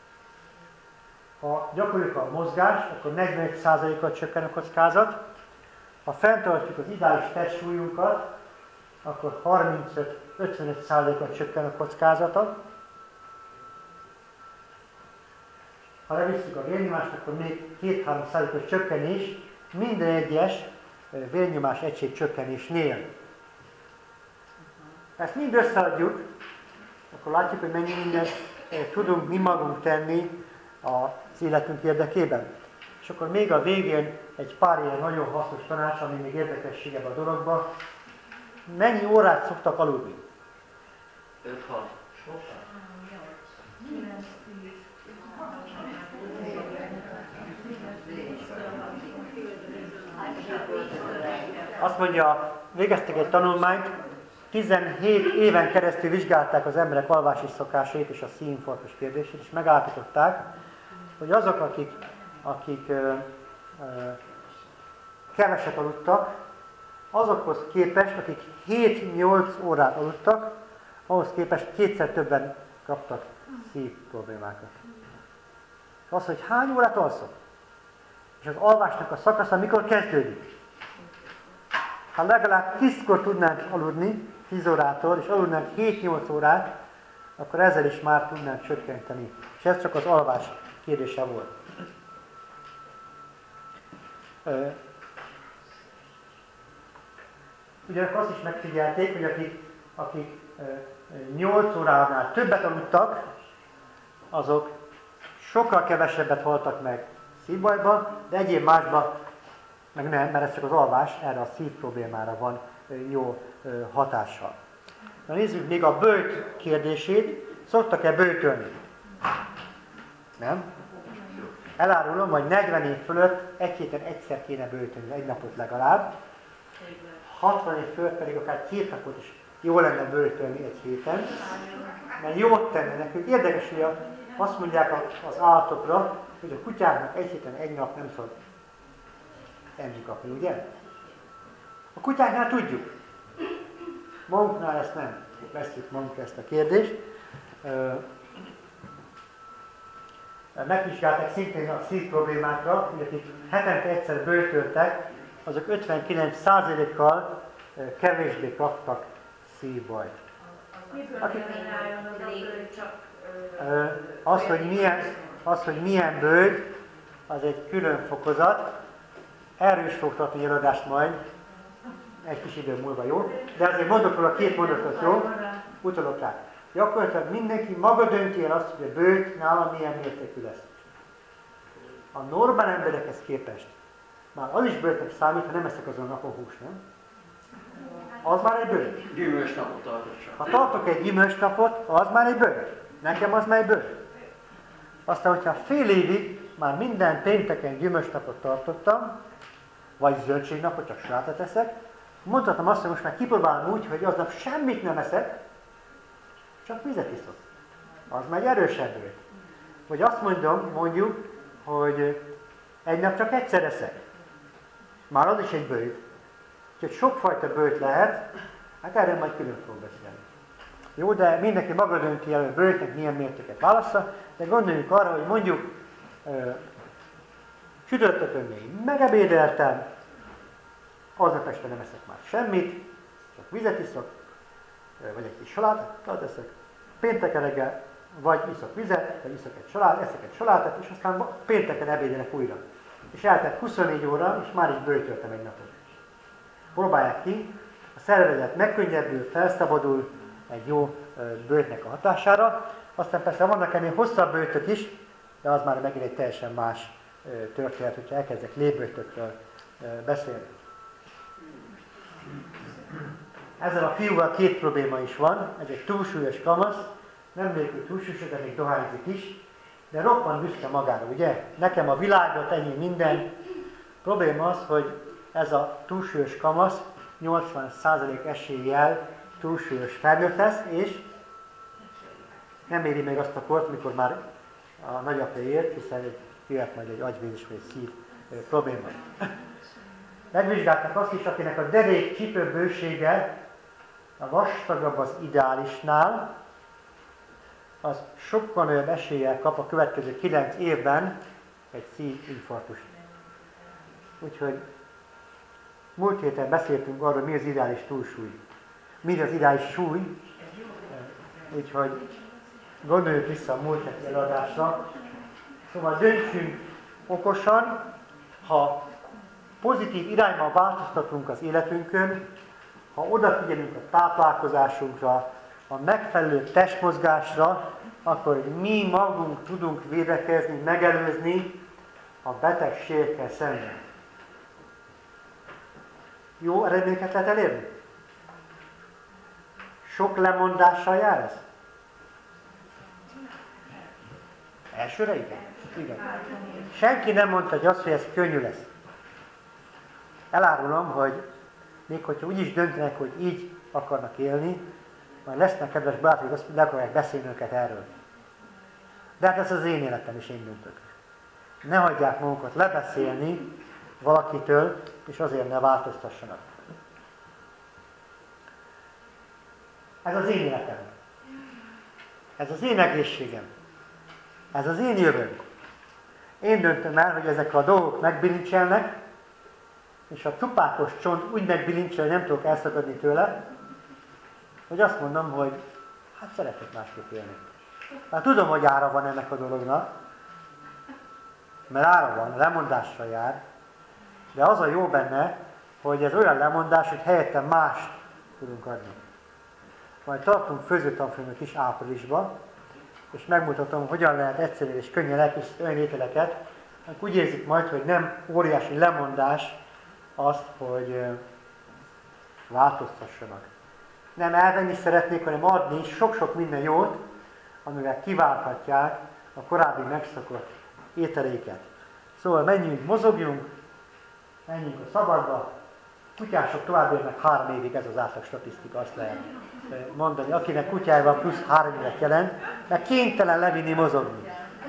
Ha gyakoroljuk a mozgást, akkor 41%-kal csökken a kockázat. Ha fenntartjuk az ideális testsúlyunkat, akkor 35-55%-kal csökken a kockázata. Ha levisszük a vérnyomást, akkor még 2-3%-os csökkenés minden egyes vérnyomás egység csökkenésnél. Ezt mind összeadjuk, akkor látjuk, hogy mennyi mindent tudunk mi magunk tenni az életünk érdekében. És akkor még a végén egy pár ilyen nagyon hasznos tanács, ami még érdekességebb a dologban. Mennyi órát szoktak aludni? 5-6. Azt mondja, végeztek egy tanulmányt, 17 éven keresztül vizsgálták az emberek alvási szokásait és a szívinfarktus kérdését, és megállapították, hogy azok, akik keveset aludtak, azokhoz képest, akik 7-8 órát aludtak, ahhoz képest kétszer többen kaptak szív problémákat. Az, hogy hány órát alszok? És az alvásnak a szakasza mikor kezdődik? Ha legalább 10-kor tudnánk aludni, 10 órától, és aludnánk 7-8 órát, akkor ezzel is már tudnánk csökkenteni. És ez csak az alvás kérdése volt. Ugyanakkor azt is megfigyelték, hogy akik 8 óránál többet aludtak, azok sokkal kevesebbet haltak meg szívbajban, de egyéb másban meg nem, mert ez csak az alvás, erre a szív problémára van jó hatással. Na nézzük még a böjt kérdését. Szoktak-e böjtölni? Nem? Elárulom, hogy 40 év fölött egy héten egyszer kéne böjtölni, egy napot legalább. 60 év fölött pedig akár 2 napot is jó lenne böjtölni egy héten, mert jót tenne nekünk. Érdekes, hogy azt mondják az állatokra, hogy a kutyáknak egy héten egy nap nem szabad enni kapni, ugye? A kutyáknál tudjuk. Magunknál ezt nem. Veszük magunkra ezt a kérdést. Megvizsgálták szintén a szív problémákra, hogy akik hetente egyszer böjtöltek, azok 59%-kal kevésbé kaptak szívbajt. Az, hogy milyen bőd, az egy külön fokozat. Erről is fog tartani előadást majd, egy kis idő múlva, jó? De azért mondok róla 2 mondatot, jó? Utalok rá. Gyakorlatilag mindenki maga dönti el azt, hogy a bőd nála milyen mértékű lesz. A normál emberekhez képest már az is bődnek számít, ha nem eszek azon a napon húst, nem? Az már egy bőd. Gyümölcsnapot tartok csak. Ha tartok egy gyümölcsnapot, az már egy bőd. Nekem az már egy bőd. Aztán, hogyha fél évig már minden pénteken gyümölcsnapot tartottam, vagy zöldségnapot, csak salátot eszek, Mondhatom azt, hogy most már kipróbálom úgy, hogy aznap semmit nem eszek, csak vizet iszok. Az már egy erősebb bőjt. Vagy azt mondjuk, hogy egy nap csak egyszer eszek. Már az is egy bőjt. Úgyhogy sokfajta bőjt lehet, hát erről majd külön fogok beszélni. Jó, de mindenki maga dönti el, hogy bőjtnek milyen mértéket válassza, de gondoljunk arra, hogy mondjuk csütörtökön még megebédeltem, aznap este nem eszek már semmit, csak vizet iszok, vagy egy kis salátát eszek, pénteken reggel vagy iszok vizet, vagy eszek egy salátát, és aztán pénteken ebédelek újra. És eltelt 24 óra, és már is bőjtöltem egy napot. Próbálják ki, a szervezet megkönnyebbül, felszabadul egy jó bőjtnek a hatására. Aztán persze vannak ennél hosszabb bőjtök is, de az már megint egy teljesen más történet, hogyha elkezdek lébbőjtökről beszélni. Ezzel a fiúval két probléma is van, ez egy túlsúlyos kamasz, nem nélkül túlsúlyos, de még dohányzik is, de roppant büszke magára, ugye? Nekem a világot, ennyi minden. Probléma az, hogy ez a túlsúlyos kamasz 80% eséllyel túlsúlyos felnőtt lesz, és nem éri meg azt a kort, mikor már a nagyapja ért, hiszen jöhet majd egy agyvérzés vagy egy szív probléma. Megvizsgálták azt is, akinek a derék csípőbősége a vastagabb az ideálisnál, az sokkal nagyobb eséllyel kap a következő 9 évben egy szívinfarktust. Úgyhogy múlt héten beszéltünk arról, mi az ideális túlsúly. Mi az ideális súly. Úgyhogy gondoljuk vissza a múlt heti előadásra. Szóval döntsünk okosan, ha pozitív irányban változtatunk az életünkön, ha odafigyelünk a táplálkozásunkra, a megfelelő testmozgásra, akkor mi magunk tudunk védekezni, megelőzni a betegségekkel szemben. Jó eredményeket lehet elérni? Sok lemondással jár ez? Elsőre igen? Igen. Senki nem mondta, hogy ez könnyű lesz. Elárulom, hogy még hogyha úgy is döntenek, hogy így akarnak élni, majd lesznek kedves barátok, hogy le akarják beszélni őket erről. De hát ez az én életem, és én döntök. Ne hagyják magukat lebeszélni valakitől, és azért ne változtassanak. Ez az én életem. Ez az én egészségem. Ez az én jövőm. Én döntöm el, hogy ezek a dolgok megbilincselnek, és a cupákos csont úgy megbilincsel, hogy nem tudok elszakadni tőle, hogy azt mondom, hogy hát szeretek másképp élni. Hát tudom, hogy ára van ennek a dolognak, mert ára van, lemondással jár, de az a jó benne, hogy ez olyan lemondás, hogy helyette mást tudunk adni. Majd tartunk főzőtanfolyamot is áprilisban, és megmutatom, hogyan lehet egyszerűen és könnyen elkészíteni olyan ételeket, amik úgy érzik majd, hogy nem óriási lemondás azt, hogy változtassanak. Nem elvenni szeretnék, hanem adni sok-sok minden jót, amivel kiválthatják a korábbi megszokott ételéket. Szóval menjünk, mozogjunk, menjünk a szabadba. Kutyások tovább élnek 3 évig, ez az átlag statisztika, azt lehet mondani. Akinek kutyája van, plusz 3 évet jelent, mert kénytelen levinni, mozogni.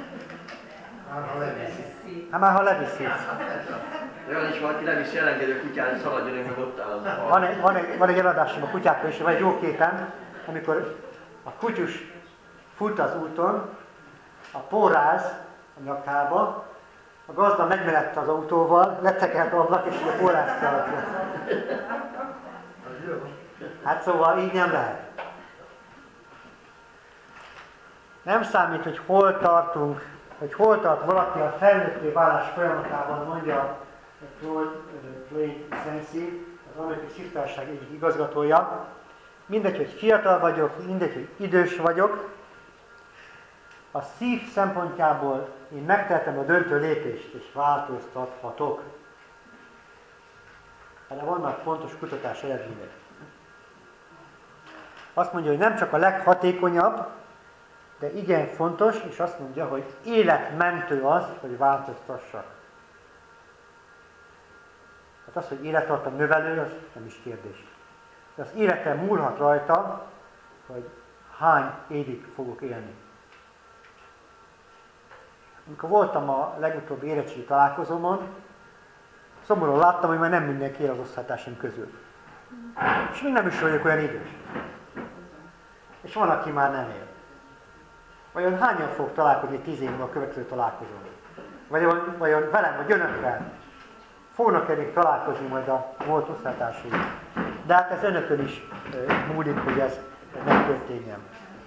Hát már ha leviszi. Olyan is valaki leviszi elengedő kutyát, szaladjon, én meg ott állom. Van egy eladásom a kutyákkal, és van egy jó képen, amikor a kutyus fut az úton, a póráz a nyakába, a gazda megmerette az autóval, letekert ablak, és a pórázt kellett. Hát szóval így nem lehet. Nem számít, hogy hol tartunk, hogy hol tart valaki a felnőtté válás folyamatában, mondja Claude Sensi, az amerikai szívtársaság egyik igazgatója. Mindegy, hogy fiatal vagyok, mindegy, hogy idős vagyok, a szív szempontjából én megtettem a döntő lépést, és változtathatok. Erre vannak pontos kutatás eredmények. Azt mondja, hogy nem csak a leghatékonyabb, de igen fontos, és azt mondja, hogy életmentő az, hogy változtassak. Hát Tehát az, hogy élettartam növelő, az nem is kérdés. De az életem múlhat rajta, hogy hány évig fogok élni. Amikor voltam a legutóbbi érettségi találkozómon, szomorúan láttam, hogy már nem mindenki él az osztálytársaim közül. És még nem is vagyok olyan idős. És van, aki már nem él. Vajon hányan fog találkozni 10 év a következő találkozón? Vajon velem, vagy önökkel? Fognak-e még találkozni majd a volt osztálytársaim? De hát ez önökön is múlik, hogy ez megtörténjen.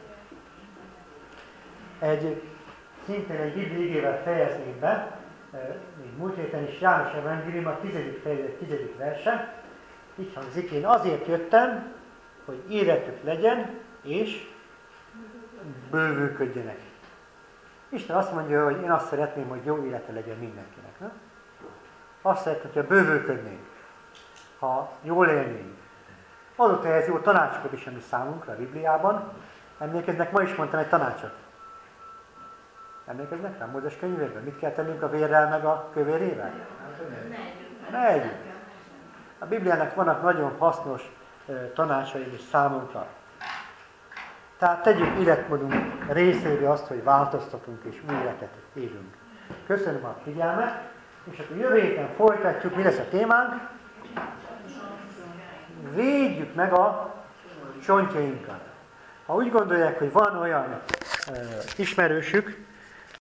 Szintén egy bibliai igével fejezném be, még múlt héten is János Evangélium a 10. fejezet 10. verse. Így hangzik, én azért jöttem, hogy életük legyen, és bővülködjenek. Isten azt mondja, hogy én azt szeretném, hogy jó élete legyen mindenkinek. Ne? Azt szeretném, hogyha bővülködnénk, ha jól élnénk. Adott ehhez jó tanácsokat is, ami számunkra a Bibliában. Emlékeznek, ma is mondtam egy tanácsot. Emlékeznek rá Mózes könyvében? Mit kell tennünk a vérrel meg a kövérével? Ne együtt. A Bibliának vannak nagyon hasznos tanácsai is számunkra. Tehát tegyük életmódunk részévé azt, hogy változtatunk és új életet élünk. Köszönöm a figyelmet, és akkor jövő héten folytatjuk, mi lesz a témánk. Védjük meg a csontjainkat. Ha úgy gondolják, hogy van olyan ismerősük,